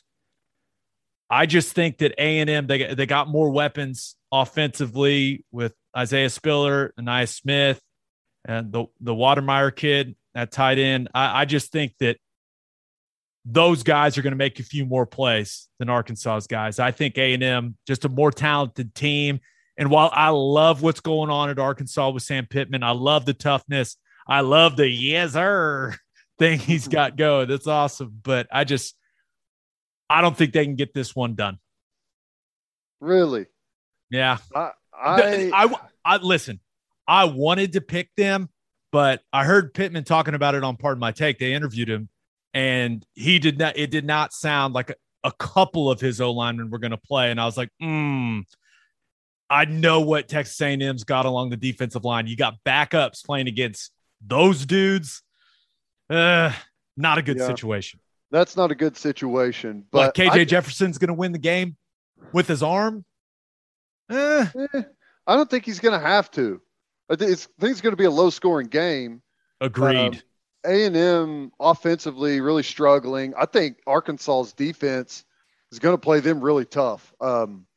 I just think that A and M, they, they got more weapons offensively with Isaiah Spiller, Anais Smith, and the, the Watermeyer kid at tight end. I, I just think that those guys are going to make a few more plays than Arkansas's guys. I think A and M, just a more talented team. And while I love what's going on at Arkansas with Sam Pittman, I love the toughness. I love the yes, sir thing he's got going. That's awesome. But I just, I don't think they can get this one done. Really? Yeah. I, I, I, I listen, I wanted to pick them, but I heard Pittman talking about it on Pardon My Take. They interviewed him, and he did not, it did not sound like a, a couple of his O-linemen were going to play. And I was like, hmm, I know what Texas A and M's got along the defensive line. You got backups playing against those dudes. Uh, not a good yeah. situation. That's not a good situation. But like K J I, Jefferson's going to win the game with his arm. Eh. eh, I don't think he's going to have to. I think it's, I think it's going to be a low-scoring game. Agreed. Um, A and M offensively really struggling. I think Arkansas's defense is going to play them really tough. Um,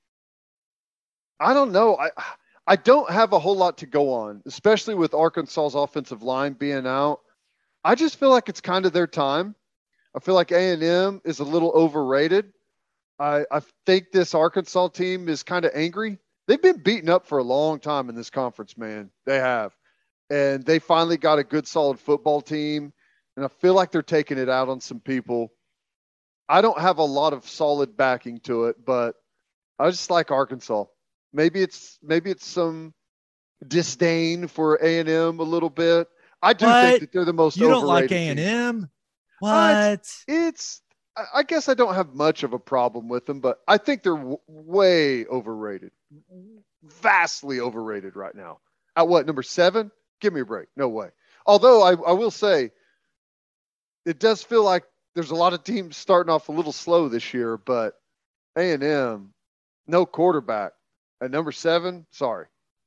I don't know. I I don't have a whole lot to go on, especially with Arkansas's offensive line being out. I just feel like it's kind of their time. I feel like A and M is a little overrated. I, I think this Arkansas team is kind of angry. They've been beaten up for a long time in this conference, man. They have. And they finally got a good, solid football team. And I feel like they're taking it out on some people. I don't have a lot of solid backing to it, but I just like Arkansas. Maybe it's maybe it's some disdain for A and M a little bit. I do what? think that they're the most you don't overrated like A and M? team. What? Uh, it's, it's I guess I don't have much of a problem with them, but I think they're w- way overrated, vastly overrated right now. At what, number seven? Give me a break. No way. Although I, I will say, it does feel like there's a lot of teams starting off a little slow this year, but A and M, no quarterback at number seven. Sorry.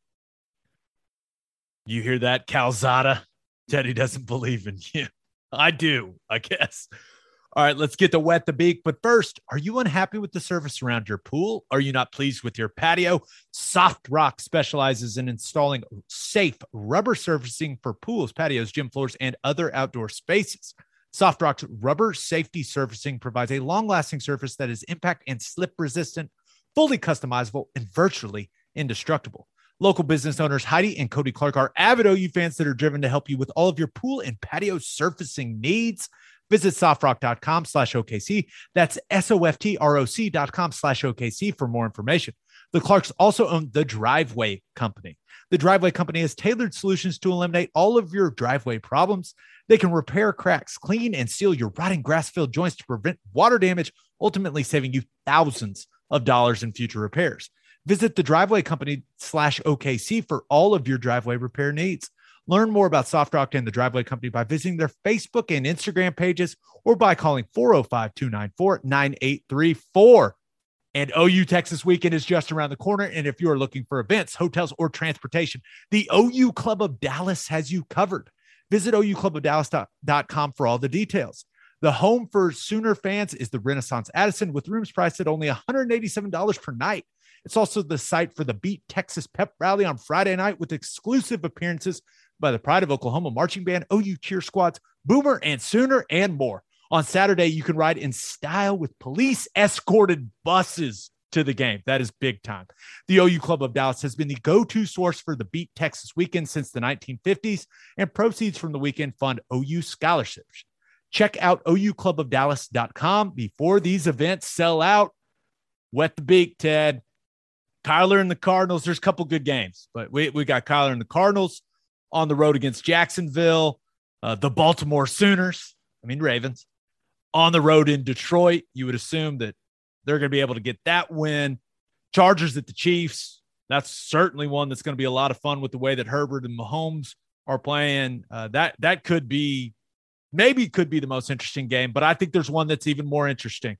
You hear that, Calzada? Teddy doesn't believe in you. I do, I guess. All right, let's get to Wet the Beak. But first, are you unhappy with the surface around your pool? Are you not pleased with your patio? Soft Rock specializes in installing safe rubber surfacing for pools, patios, gym floors, and other outdoor spaces. Soft Rock's rubber safety surfacing provides a long-lasting surface that is impact and slip resistant, fully customizable, and virtually indestructible. Local business owners Heidi and Cody Clark are avid O U fans that are driven to help you with all of your pool and patio surfacing needs. Visit softrock.com slash OKC. That's S-O-F-T-R-O-C dot com slash OKC for more information. The Clarks also own The Driveway Company. The Driveway Company has tailored solutions to eliminate all of your driveway problems. They can repair cracks, clean and seal your rotting grass-filled joints to prevent water damage, ultimately saving you thousands of dollars in future repairs. Visit the Driveway Company slash OKC for all of your driveway repair needs. Learn more about Soft Rock and the Driveway Company by visiting their Facebook and Instagram pages or by calling four oh five, two nine four, nine eight three four. And O U Texas weekend is just around the corner. And if you are looking for events, hotels, or transportation, the O U Club of Dallas has you covered. Visit O U club of dallas dot com for all the details. The home for Sooner fans is the Renaissance Addison with rooms priced at only one hundred eighty-seven dollars per night. It's also the site for the Beat Texas Pep Rally on Friday night with exclusive appearances by the Pride of Oklahoma Marching Band, O U Cheer Squads, Boomer and Sooner, and more. On Saturday, you can ride in style with police-escorted buses to the game. That is big time. The O U Club of Dallas has been the go-to source for the Beat Texas weekend since the nineteen fifties, and proceeds from the weekend fund O U scholarships. Check out O U club of dallas dot com before these events sell out. Wet the Beak, Ted. Kyler and the Cardinals, there's a couple good games, but we, we got Kyler and the Cardinals on the road against Jacksonville, uh, the Baltimore Sooners, I mean Ravens, on the road in Detroit. You would assume that they're going to be able to get that win. Chargers at the Chiefs, that's certainly one that's going to be a lot of fun with the way that Herbert and Mahomes are playing. Uh, that that could be, maybe could be the most interesting game, but I think there's one that's even more interesting.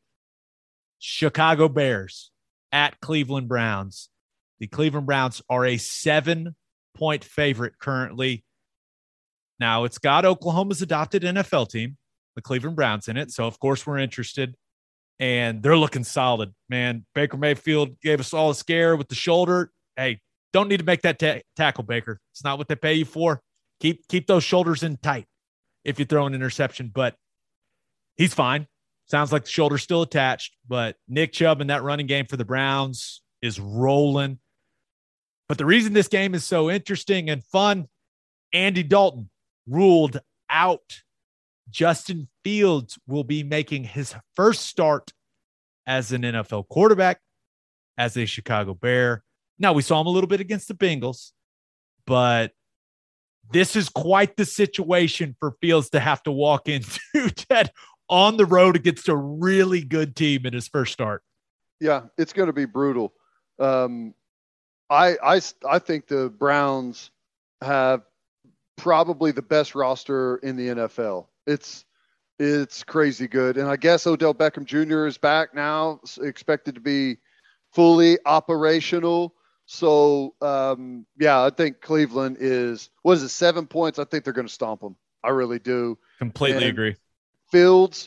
Chicago Bears at Cleveland Browns. The Cleveland Browns are a seven-point favorite currently. Now, it's got Oklahoma's adopted N F L team, the Cleveland Browns, in it, so of course we're interested. And they're looking solid, man. Baker Mayfield gave us all a scare with the shoulder. Hey, don't need to make that ta- tackle, Baker. It's not what they pay you for. Keep keep those shoulders in tight if you throw an interception, but he's fine. Sounds like the shoulder's still attached, but Nick Chubb in that running game for the Browns is rolling. But the reason this game is so interesting and fun, Andy Dalton ruled out. Justin Fields will be making his first start as an N F L quarterback, as a Chicago Bear. Now, we saw him a little bit against the Bengals, but this is quite the situation for Fields to have to walk into, Ted, on the road against a really good team in his first start. Yeah, it's going to be brutal. Um, I, I, I think the Browns have probably the best roster in the N F L. It's it's crazy good. And I guess Odell Beckham Junior is back now, expected to be fully operational. So, um, yeah, I think Cleveland is, what is it, seven points? I think they're going to stomp them. I really do. Completely and agree. Fields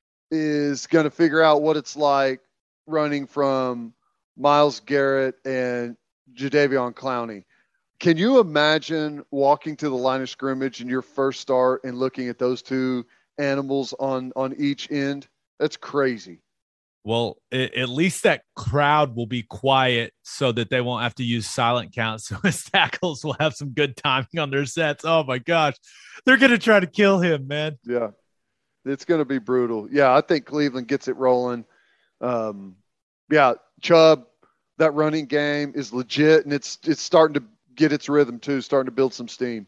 is going to figure out what it's like running from Myles Garrett and Jadeveon Clowney. Can you imagine walking to the line of scrimmage in your first start and looking at those two animals on, on each end? That's crazy. Well, it, at least that crowd will be quiet so that they won't have to use silent counts. So his tackles will have some good timing on their sets. Oh my gosh. They're going to try to kill him, man. Yeah. It's going to be brutal. Yeah. I think Cleveland gets it rolling. Um, yeah. Chubb, that running game is legit, and it's, it's starting to get its rhythm too, starting to build some steam.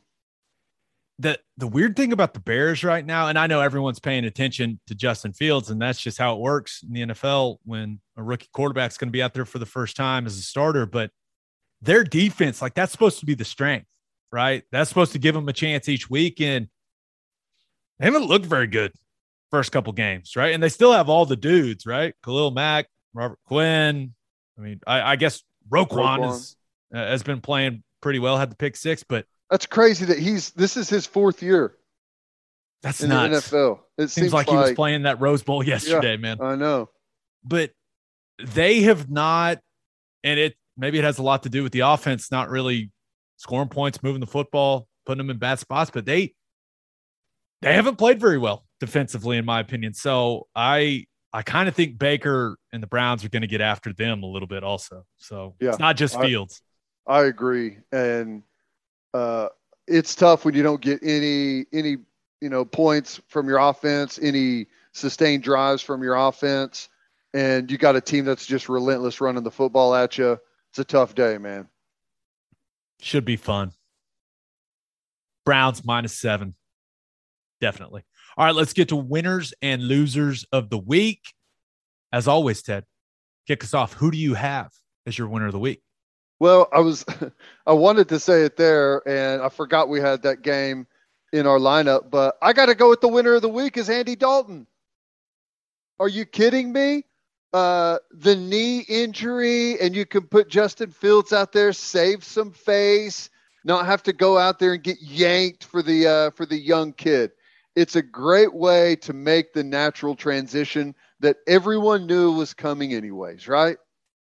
The the weird thing about the Bears right now, and I know everyone's paying attention to Justin Fields, and that's just how it works in the N F L when a rookie quarterback's going to be out there for the first time as a starter, but their defense, like, that's supposed to be the strength, right? That's supposed to give them a chance each week, and they haven't looked very good first couple games, right? And they still have all the dudes, right? Khalil Mack, Robert Quinn. I mean, I, I guess Roquan, Roquan. Is, uh, has been playing pretty well, had the pick six, but That's crazy that he's this is his fourth year that's in nuts. the N F L. It Seems, seems like, he was playing that Rose Bowl yesterday, Yeah, man. I know. But they have not, and it maybe it has a lot to do with the offense not really scoring points, moving the football, putting them in bad spots, but they they haven't played very well defensively, in my opinion. So I I kind of think Baker and the Browns are going to get after them a little bit also. So Yeah, it's not just I- Fields. I agree, and uh, it's tough when you don't get any any you know points from your offense, any sustained drives from your offense, and you got a team that's just relentless running the football at you. It's a tough day, man. Should be fun. Browns minus seven. Definitely. All right, let's get to winners and losers of the week. As always, Ted, kick us off. Who do you have as your winner of the week? Well, I was I wanted to say it there, and I forgot we had that game in our lineup, but I got to go with the winner of the week is Andy Dalton. Are you kidding me? Uh, the knee injury, and you can put Justin Fields out there, save some face, not have to go out there and get yanked for the uh, for the young kid. It's a great way to make the natural transition that everyone knew was coming anyways, right?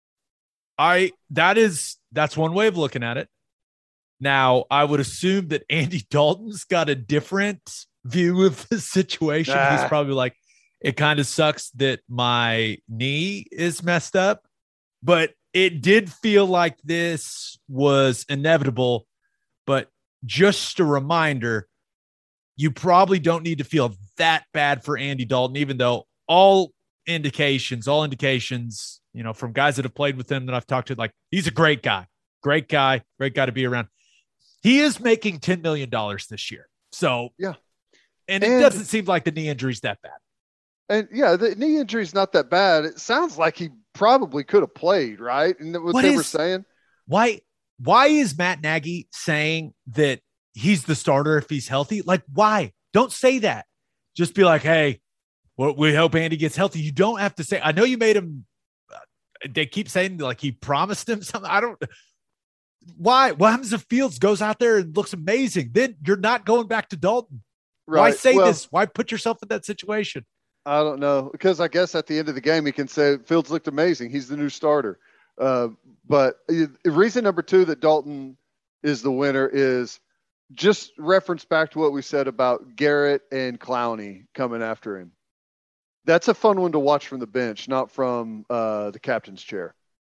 I that is that's one way of looking at it. Now, I would assume that Andy Dalton's got a different view of the situation. Nah. He's probably like, it kind of sucks that my knee is messed up, but it did feel like this was inevitable. But just a reminder, you probably don't need to feel that bad for Andy Dalton, even though all indications, all indications, you know, from guys that have played with him that I've talked to, like, he's a great guy, great guy, great guy to be around. He is making ten million dollars this year. So, Yeah. And it And- doesn't seem like the knee injury's that bad. And yeah, the knee injury is not that bad. It sounds like he probably could have played, right? And what, What they were is- saying. Why, why is Matt Nagy saying that he's the starter if he's healthy? Like, why? Don't say that. Just be like, hey, well, we hope Andy gets healthy. You don't have to say, I know you made him, uh, they keep saying like he promised him something. I don't, why? What happens if Fields goes out there and looks amazing? Then you're not going back to Dalton. Right. Why say Well, this? Why put yourself in that situation? I don't know, because I guess at the end of the game he can say Fields looked amazing. He's the new starter. Uh, but uh, reason number two that Dalton is the winner is just reference back to what we said about Garrett and Clowney coming after him. That's a fun one to watch from the bench, not from uh, the captain's chair.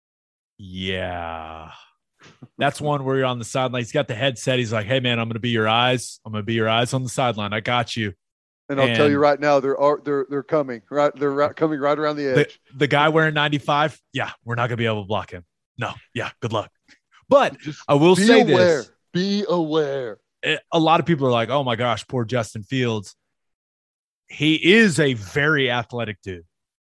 Yeah. That's one where you're on the sideline. He's got the headset. He's like, hey, man, I'm going to be your eyes. I'm going to be your eyes on the sideline. I got you. And I'll tell you And- right now, they're are- they're they're coming right. They're right, coming right around the The, edge. the guy wearing ninety-five, yeah, we're not going to be able to block him. No, yeah, good luck. But Just I will be say aware. this. Be aware. eh, A lot of people are like, oh my gosh, poor Justin Fields. He is a very athletic dude.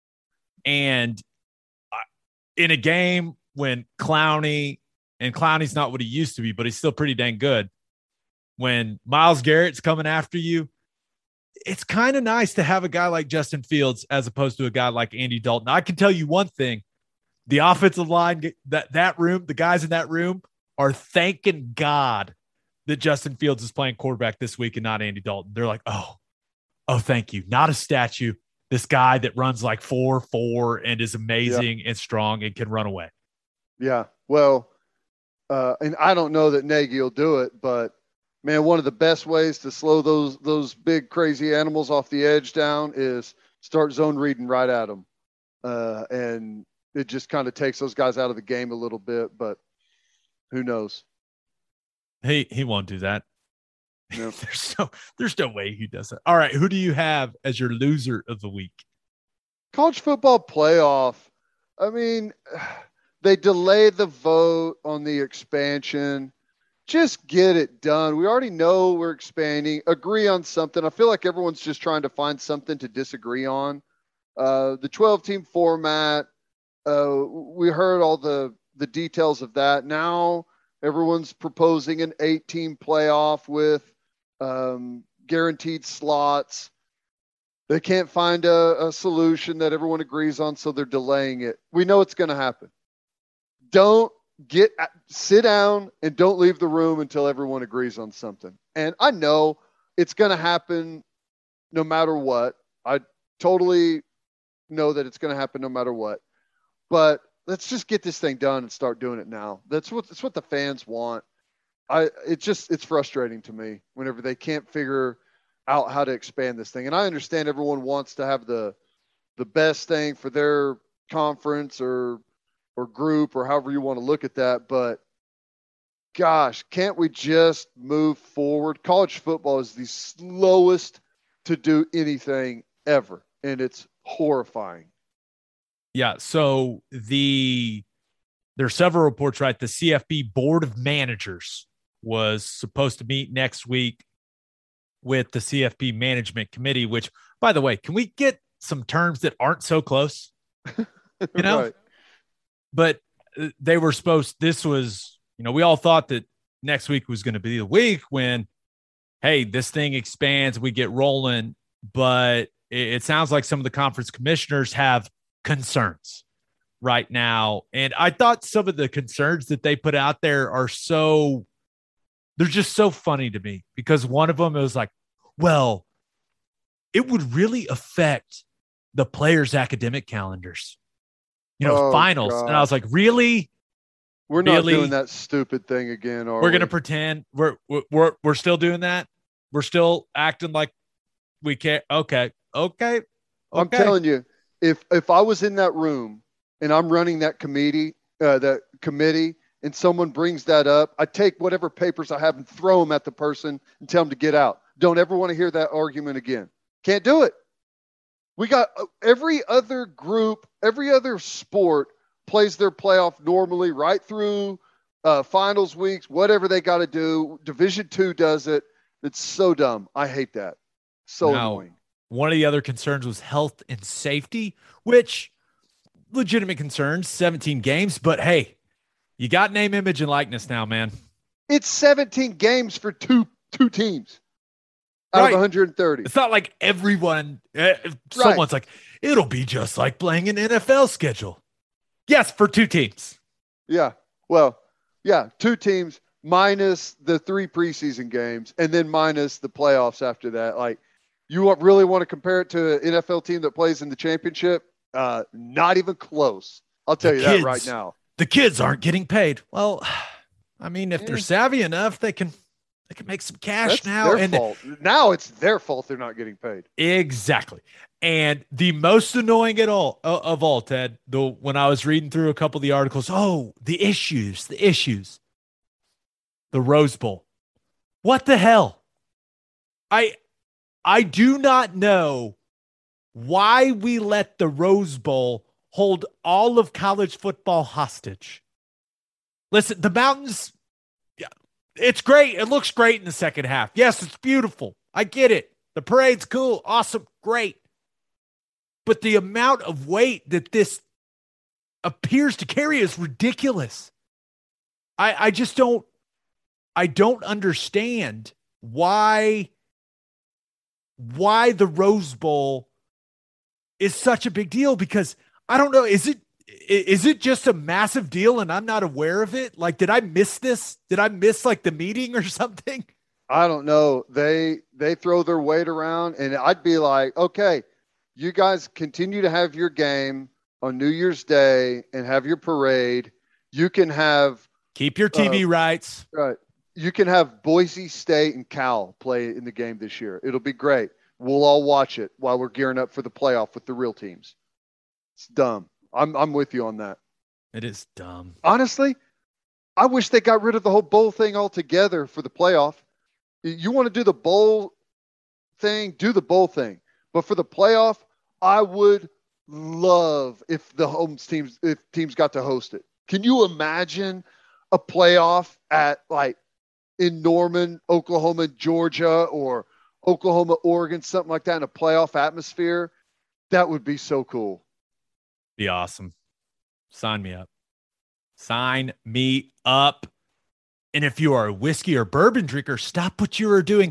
And I- in a game when Clowney, and Clowney's not what he used to be, but he's still pretty dang good. When Myles Garrett's coming after you, it's kind of nice to have a guy like Justin Fields as opposed to a guy like Andy Dalton. I can tell you one thing. The offensive line, that, that room, the guys in that room are thanking God that Justin Fields is playing quarterback this week and not Andy Dalton. They're like, oh, oh, thank you. Not a statue. This guy that runs like four, four and is amazing and strong and can run away. Yeah. Well, uh, and I don't know that Nagy will do it, but man, one of the best ways to slow those those big crazy animals off the edge down is start zone reading right at them, uh, and it just kind of takes those guys out of the game a little bit. But who knows? He he won't do that. No. there's no there's no way he does that. All right, who do you have as your loser of the week? College football playoff. I mean, they delayed the vote on the expansion. Just get it done. We already know we're expanding. Agree on something. I feel like everyone's just trying to find something to disagree on. Uh, the twelve-team format. Uh, we heard all the the details of that. Now everyone's proposing an eight-team playoff with um, guaranteed slots. They can't find a, a solution that everyone agrees on, so they're delaying it. We know it's going to happen. Don't get sit down and don't leave the room until everyone agrees on something. And I know it's going to happen no matter what. I totally know that it's going to happen no matter what. But let's just get this thing done and start doing it now. That's what that's what the fans want. I it just it's frustrating to me whenever they can't figure out how to expand this thing. And I understand everyone wants to have the the best thing for their conference or or group or however you want to look at that, but gosh, can't we just move forward? College football is the slowest to do anything ever, and it's horrifying. Yeah, so the there are several reports, right? The C F B Board of Managers was supposed to meet next week with the C F B Management Committee, which, by the way, can we get some terms that aren't so close? You know? Right. But they were supposed, this was, you know, we all thought that next week was going to be the week when, hey, this thing expands, we get rolling. But it, it sounds like some of the conference commissioners have concerns right now. And I thought some of the concerns that they put out there are so, they're just so funny to me, because one of them, it was like, well, it would really affect the players' academic calendars, you know, Oh, finals. God. And I was like, really? We're not Really? doing that stupid thing again, are We're we? going to pretend we're, we're, we're still doing that. We're still acting like we can't. Okay. Okay. Okay. I'm telling you, if if I was in that room and I'm running that committee, uh, that committee, and someone brings that up, I take whatever papers I have and throw them at the person and tell them to get out. Don't ever want to hear that argument again. Can't do it. We got uh, every other group, every other sport plays their playoff normally right through uh, finals weeks, whatever they got to do. Division two does it. It's so dumb. I hate that. So Now, annoying. one of the other concerns was health and safety, which legitimate concerns, seventeen games, but hey, you got name, image, and likeness now, man. It's seventeen games for two two teams out Right. of one hundred thirty. It's not like everyone, uh, if someone's like, it'll be just like playing an N F L schedule. Yes, for two teams. Yeah. Well, yeah, two teams minus the three preseason games and then minus the playoffs after that. Like, you want, really want to compare it to an N F L team that plays in the championship? Uh, not even close. I'll tell The you kids. that right now. The kids aren't getting paid. Well, I mean, if they're Yeah. savvy enough, they can they can make some cash That's now. their And fault. Now it's their fault they're not getting paid. exactly. And the most annoying at all uh, of all, Ted, though, when I was reading through a couple of the articles, oh, the issues, the issues, the Rose Bowl. What the hell? I I do not know why we let the Rose Bowl hold all of college football hostage. Listen, the Mountains, yeah, it's great. It looks great in the second half. Yes, it's beautiful. I get it. The parade's cool, awesome, great. But the amount of weight that this appears to carry is ridiculous. I, I just don't, I don't understand why, why the Rose Bowl is such a big deal, because I don't know, is it, is it just a massive deal and I'm not aware of it? Like, did I miss this? Did I miss like the meeting or something? I don't know. They they throw their weight around, and I'd be like, okay, you guys continue to have your game on New Year's Day and have your parade. You can have Keep your T V Uh, rights. right. You can have Boise State and Cal play in the game this year. It'll be great. We'll all watch it while we're gearing up for the playoff with the real teams. It's dumb. I'm I'm with you on that. It is dumb. Honestly, I wish they got rid of the whole bowl thing altogether for the playoff. You want to do the bowl thing, do the bowl thing. But for the playoff, I would love if the home teams if teams got to host it. Can you imagine a playoff at like in Norman, Oklahoma, Georgia, or Oklahoma, Oregon, something like that, in a playoff atmosphere? That would be so cool. Be awesome. Sign me up. Sign me up. And if you are a whiskey or bourbon drinker, stop what you are doing.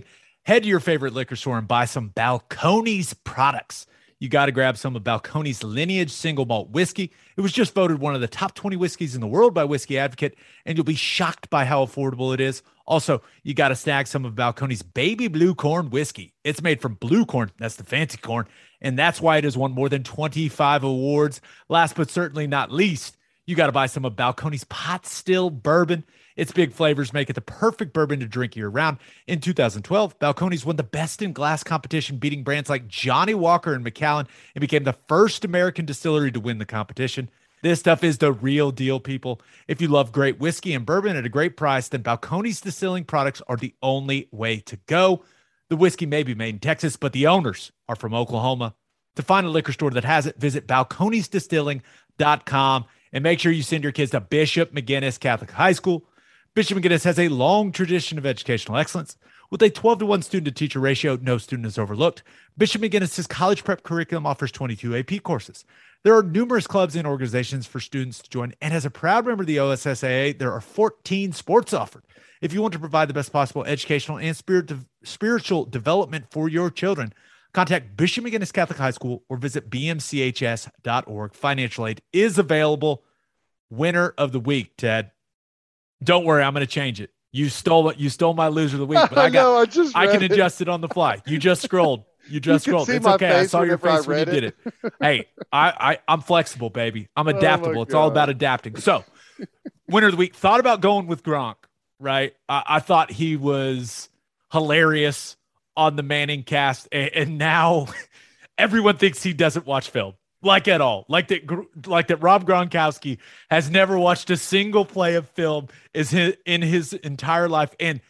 Head to your favorite liquor store and buy some Balcones products. You got to grab some of Balcones Lineage Single Malt Whiskey. It was just voted one of the top twenty whiskeys in the world by Whiskey Advocate, and you'll be shocked by how affordable it is. Also, you got to snag some of Balcones Baby Blue Corn Whiskey. It's made from blue corn. That's the fancy corn, and that's why it has won more than twenty-five awards. Last but certainly not least, you got to buy some of Balcones Pot Still Bourbon. Its big flavors make it the perfect bourbon to drink year-round. In two thousand twelve, Balcones won the Best in Glass competition, beating brands like Johnny Walker and Macallan, and became the first American distillery to win the competition. This stuff is the real deal, people. If you love great whiskey and bourbon at a great price, then Balcones Distilling products are the only way to go. The whiskey may be made in Texas, but the owners are from Oklahoma. To find a liquor store that has it, visit balcones distilling dot com and make sure you send your kids to Bishop McGinnis Catholic High School. Bishop McGinnis has a long tradition of educational excellence. With a twelve to one student-to-teacher ratio, no student is overlooked. Bishop McGinnis's college prep curriculum offers twenty-two A P courses. There are numerous clubs and organizations for students to join, and as a proud member of the O S S A A, there are fourteen sports offered. If you want to provide the best possible educational and spirit spiritual development for your children, contact Bishop McGinnis Catholic High School or visit b m c h s dot org. Financial aid is available. Winner of the week, Ted. Don't worry, I'm going to change it. You stole it. You stole my loser of the week, but I got. know, I, just I can it. adjust it on the fly. You just scrolled. You just You can scrolled. see It's my okay. I face saw your whenever I face when you read did it. it. Hey, I, I I'm flexible, baby. I'm my adaptable. It's all God. about adapting. So, winner of the week. Thought about going with Gronk. Right. I, I thought he was hilarious on the Manning cast, and, and now everyone thinks he doesn't watch film. Like at all, like that, like that. Rob Gronkowski has never watched a single play of film is his, in his entire life, and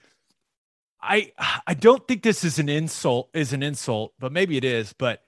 I, I don't think this is an insult. Is an insult, but maybe it is. But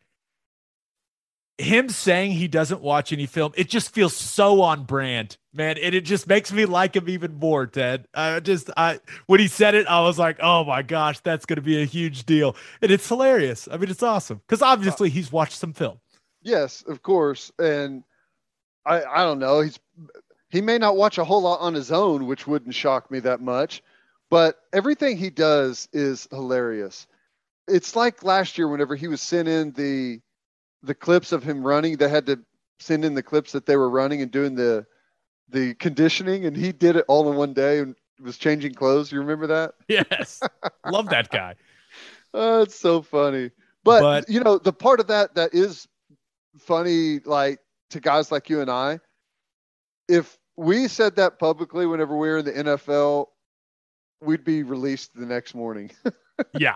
him saying he doesn't watch any film, it just feels so on brand, man, and it just makes me like him even more. Ted, I just, I when he said it, I was like, oh my gosh, that's going to be a huge deal, and it's hilarious. I mean, it's awesome because obviously he's watched some film. Yes, of course. And I, I don't know. He's he may not watch a whole lot on his own, which wouldn't shock me that much. But everything he does is hilarious. It's like last year whenever he was sending the the clips of him running, they had to send in the clips that they were running and doing the the conditioning, and he did it all in one day and was changing clothes. You remember that? Yes. Love that guy. Oh, it's so funny. But, But- you know, the part of that that is funny, like to guys like you and I, if we said that publicly whenever we were in the N F L, we'd be released the next morning. Yeah.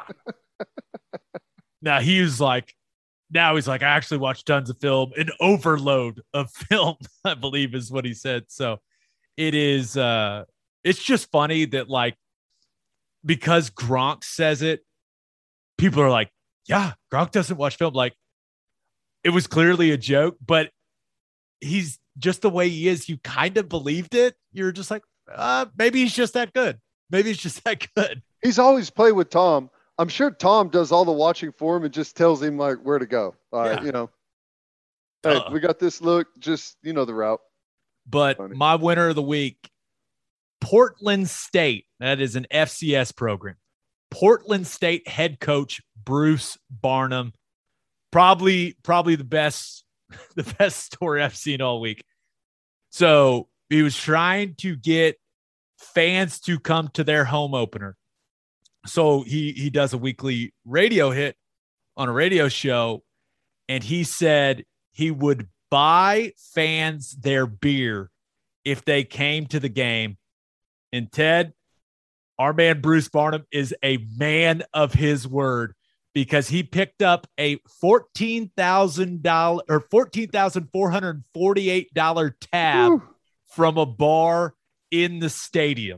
Now he was like, now he's like, I actually watched tons of film, an overload of film, I believe is what he said. So it is, uh, it's just funny that like, because Gronk says it, people are like, yeah, Gronk doesn't watch film. Like, it was clearly a joke, but he's just the way he is. You kind of believed it. You're just like, uh, maybe he's just that good. Maybe he's just that good. He's always played with Tom. I'm sure Tom does all the watching for him and just tells him like where to go. All right, Yeah. you know, hey, Uh, we got this look. Just, you know, the route. But Funny. my winner of the week, Portland State. That is an F C S program. Portland State head coach Bruce Barnum. Probably, probably the best, the best story I've seen all week. So he was trying to get fans to come to their home opener. So he he does a weekly radio hit on a radio show, and he said he would buy fans their beer if they came to the game. And Ted, our man Bruce Barnum is a man of his word, because he picked up a fourteen thousand dollars or fourteen thousand four hundred forty-eight dollars tab Whew. from a bar in the stadium.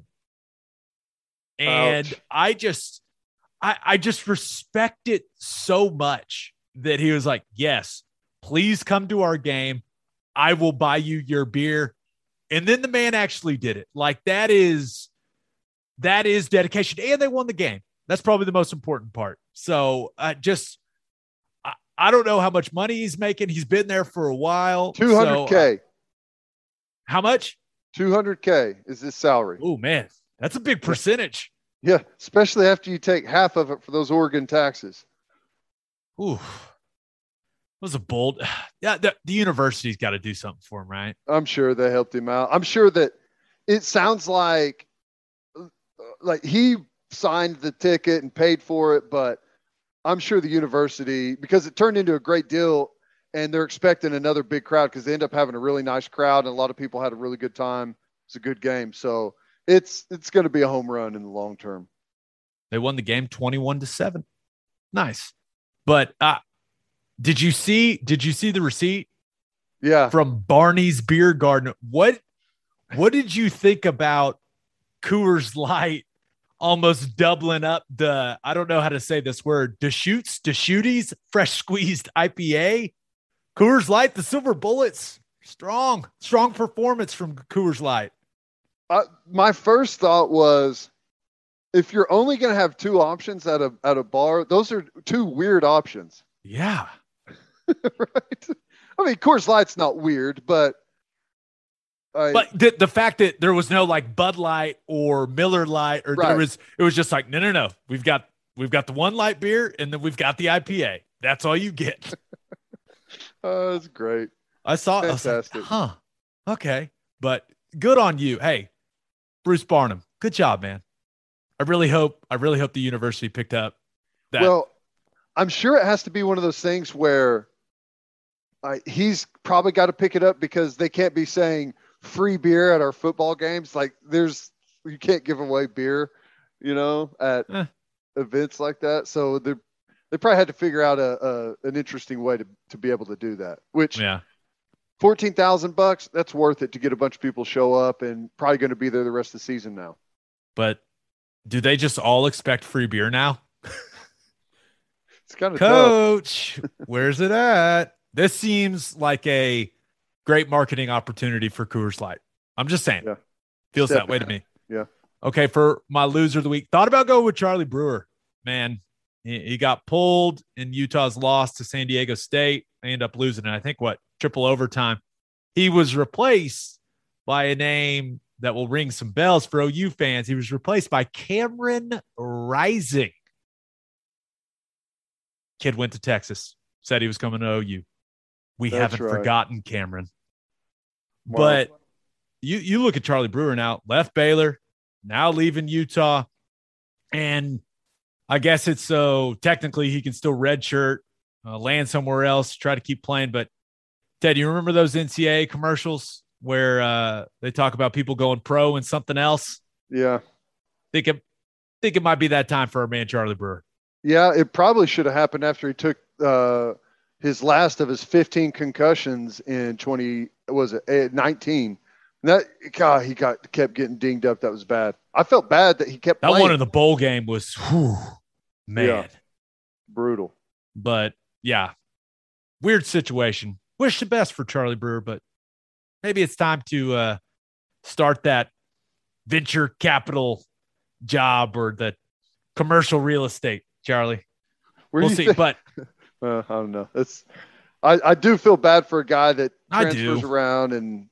And Ouch. I just, I, I just respect it so much that he was like, yes, please come to our game. I will buy you your beer. And then the man actually did it. Like that is, that is dedication. And they won the game. That's probably the most important part. So I uh, just, I, I don't know how much money he's making. He's been there for a while. two hundred K. So, uh, how much? two hundred K is his salary. Oh man, that's a big percentage. Yeah, especially after you take half of it for those Oregon taxes. Ooh, it was a bold. Yeah, the, the university's got to do something for him, right? I'm sure they helped him out. I'm sure that it sounds like like he signed the ticket and paid for it, but I'm sure the university, because it turned into a great deal and they're expecting another big crowd because they end up having a really nice crowd and a lot of people had a really good time. It's a good game. So it's it's going to be a home run in the long term. They won the game twenty-one to seven. Nice. But uh, did you see did you see the receipt? Yeah. From Barney's Beer Garden. What what did you think about Coors Light almost doubling up the, I don't know how to say this word, Deschutes, Deschutes, fresh squeezed I P A? Coors Light, the Silver Bullets, strong, strong performance from Coors Light. Uh, my first thought was, if you're only going to have two options at a at a bar, those are two weird options. Yeah. Right? I mean, Coors Light's not weird, but I, but the, the fact that there was no like Bud Light or Miller Light, or Right. there was, it was just like, no, no, no. We've got, we've got the one light beer and then we've got the I P A. That's all you get. uh, that's great. I saw it. I was like, Fantastic. huh. Okay. But good on you. Hey, Bruce Barnum, good job, man. I really hope, I really hope the university picked up that. Well, I'm sure it has to be one of those things where uh, he's probably got to pick it up because they can't be saying free beer at our football games. Like there's, you can't give away beer, you know, at Eh. events like that. So they they probably had to figure out a, a an interesting way to, to be able to do that, which yeah. fourteen thousand bucks, that's worth it to get a bunch of people show up and probably going to be there the rest of the season now. But do they just all expect free beer now? It's kind of tough. Coach, where's it at? This seems like a great marketing opportunity for Coors Light. I'm just saying. Yeah. Feels Step that way to back. me. Yeah. Okay, for my loser of the week, thought about going with Charlie Brewer. Man, he, he got pulled in Utah's loss to San Diego State. They end up losing it. I think, what, triple overtime. He was replaced by a name that will ring some bells for O U fans. He was replaced by Cameron Rising. Kid went to Texas, said he was coming to O U. We That's haven't right. forgotten Cameron. Wow. But you you look at Charlie Brewer now, left Baylor, now leaving Utah. And I guess it's so technically he can still redshirt, uh, land somewhere else, try to keep playing. But Ted, you remember those N C double A commercials where uh, they talk about people going pro and something else? Yeah. Think it, think it might be that time for our man Charlie Brewer. Yeah, it probably should have happened after he took uh, his last of his fifteen concussions in twenty was it eh, nineteen. That God, he got kept getting dinged up. That was bad. I felt bad that he kept That playing. one in the bowl game was, whew, man. Yeah. Brutal. But yeah, weird situation. Wish the best for Charlie Brewer, but maybe it's time to uh, start that venture capital job or the commercial real estate, Charlie. Where We'll do see. you think- But uh, I don't know. It's I, I do feel bad for a guy that I transfers do. around and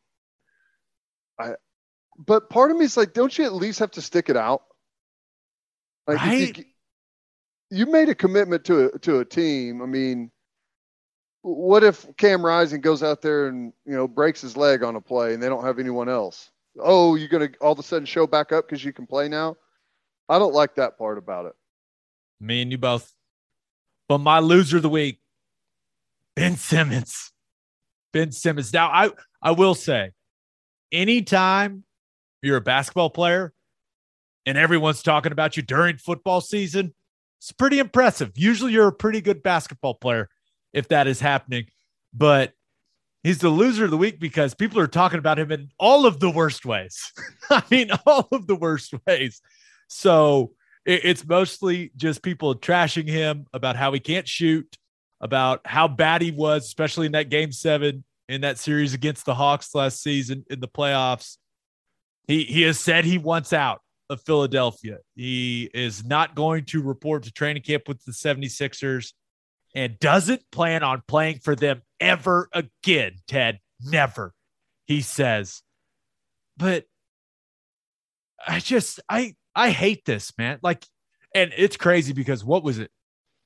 I. But part of me is like, don't you at least have to stick it out? Like, if Right? you, you made a commitment to a, to a team. I mean, what if Cam Rising goes out there and, you know, breaks his leg on a play and they don't have anyone else? Oh, you're going to all of a sudden show back up because you can play now? I don't like that part about it. me and you both. But my loser of the week, Ben Simmons. Ben Simmons. Now, I, I will say, anytime you're a basketball player and everyone's talking about you during football season, it's pretty impressive. Usually you're a pretty good basketball player if that is happening. But he's the loser of the week because people are talking about him in all of the worst ways. I mean, all of the worst ways. So it, it's mostly just people trashing him about how he can't shoot, about how bad he was, especially in that game seven in that series against the Hawks last season in the playoffs. He he has said he wants out of Philadelphia. He is not going to report to training camp with the seventy-sixers and doesn't plan on playing for them ever again, Ted. Never, he says. But I just, I, I hate this, man. Like, and it's crazy because what was it?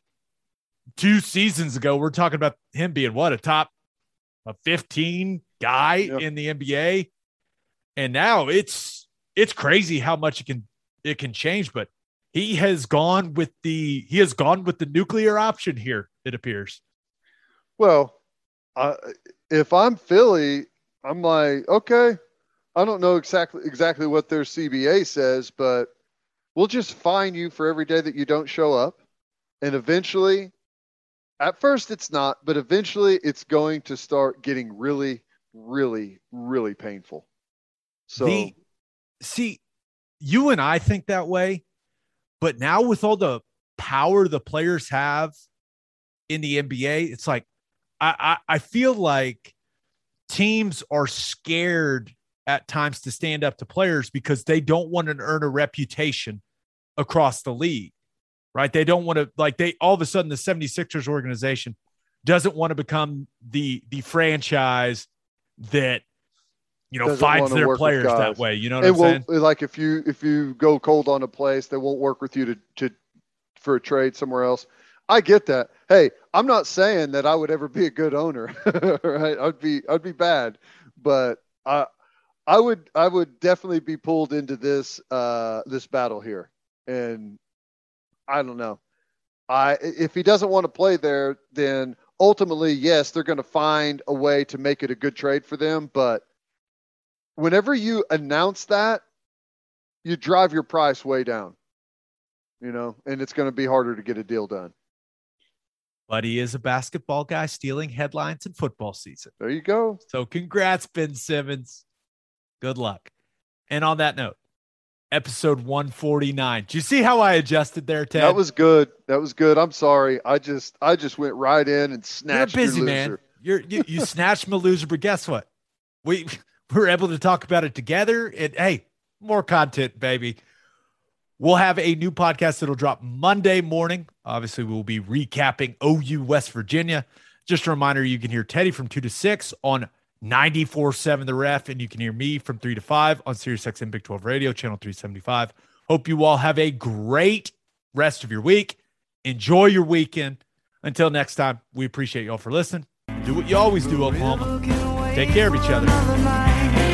Two seasons ago, we're talking about him being what, a top a fifteen guy yep. in the N B A. And now it's, it's crazy how much it can, it can change, but he has gone with the, he has gone with the nuclear option here. It appears. Well, uh, if I'm Philly, I'm like, okay, I don't know exactly, exactly what their C B A says, but we'll just fine you for every day that you don't show up. And eventually, at first it's not, but eventually it's going to start getting really, really, really painful. So the, see, you and I think that way, but now with all the power the players have in the N B A, it's like, I, I, I feel like teams are scared at times to stand up to players because they don't want to earn a reputation across the league, right? They don't want to, like, they, all of a sudden the seventy-sixers organization doesn't want to become the, the franchise that, you know, doesn't finds their players that way. You know what I'm saying? Like if you, if you go cold on a place, they won't work with you to, to, for a trade somewhere else. I get that. Hey, I'm not saying that I would ever be a good owner, right? I'd be, I'd be bad, but I, I would, I would definitely be pulled into this, uh, this battle here. And I don't know. I, if he doesn't want to play there, then ultimately, yes, they're going to find a way to make it a good trade for them. But whenever you announce that, you drive your price way down, you know, and it's going to be harder to get a deal done. But he is a basketball guy stealing headlines in football season. There you go. So congrats, Ben Simmons. Good luck. And on that note, episode one forty-nine. Did you see how I adjusted there, Ted? That was good. That was good. I'm sorry. I just I just went right in and snatched You're busy, your man. loser. You're, you you snatched my loser, but guess what? We, we were able to talk about it together. And, hey, more content, baby. We'll have a new podcast that'll drop Monday morning. Obviously, we'll be recapping O U West Virginia. Just a reminder, you can hear Teddy from two to six on ninety-four point seven The Ref, and you can hear me from three to five on SiriusXM Big twelve Radio, channel three seventy-five. Hope you all have a great rest of your week. Enjoy your weekend. Until next time, we appreciate you all for listening. Do what you always do, Oklahoma. Take care of each other.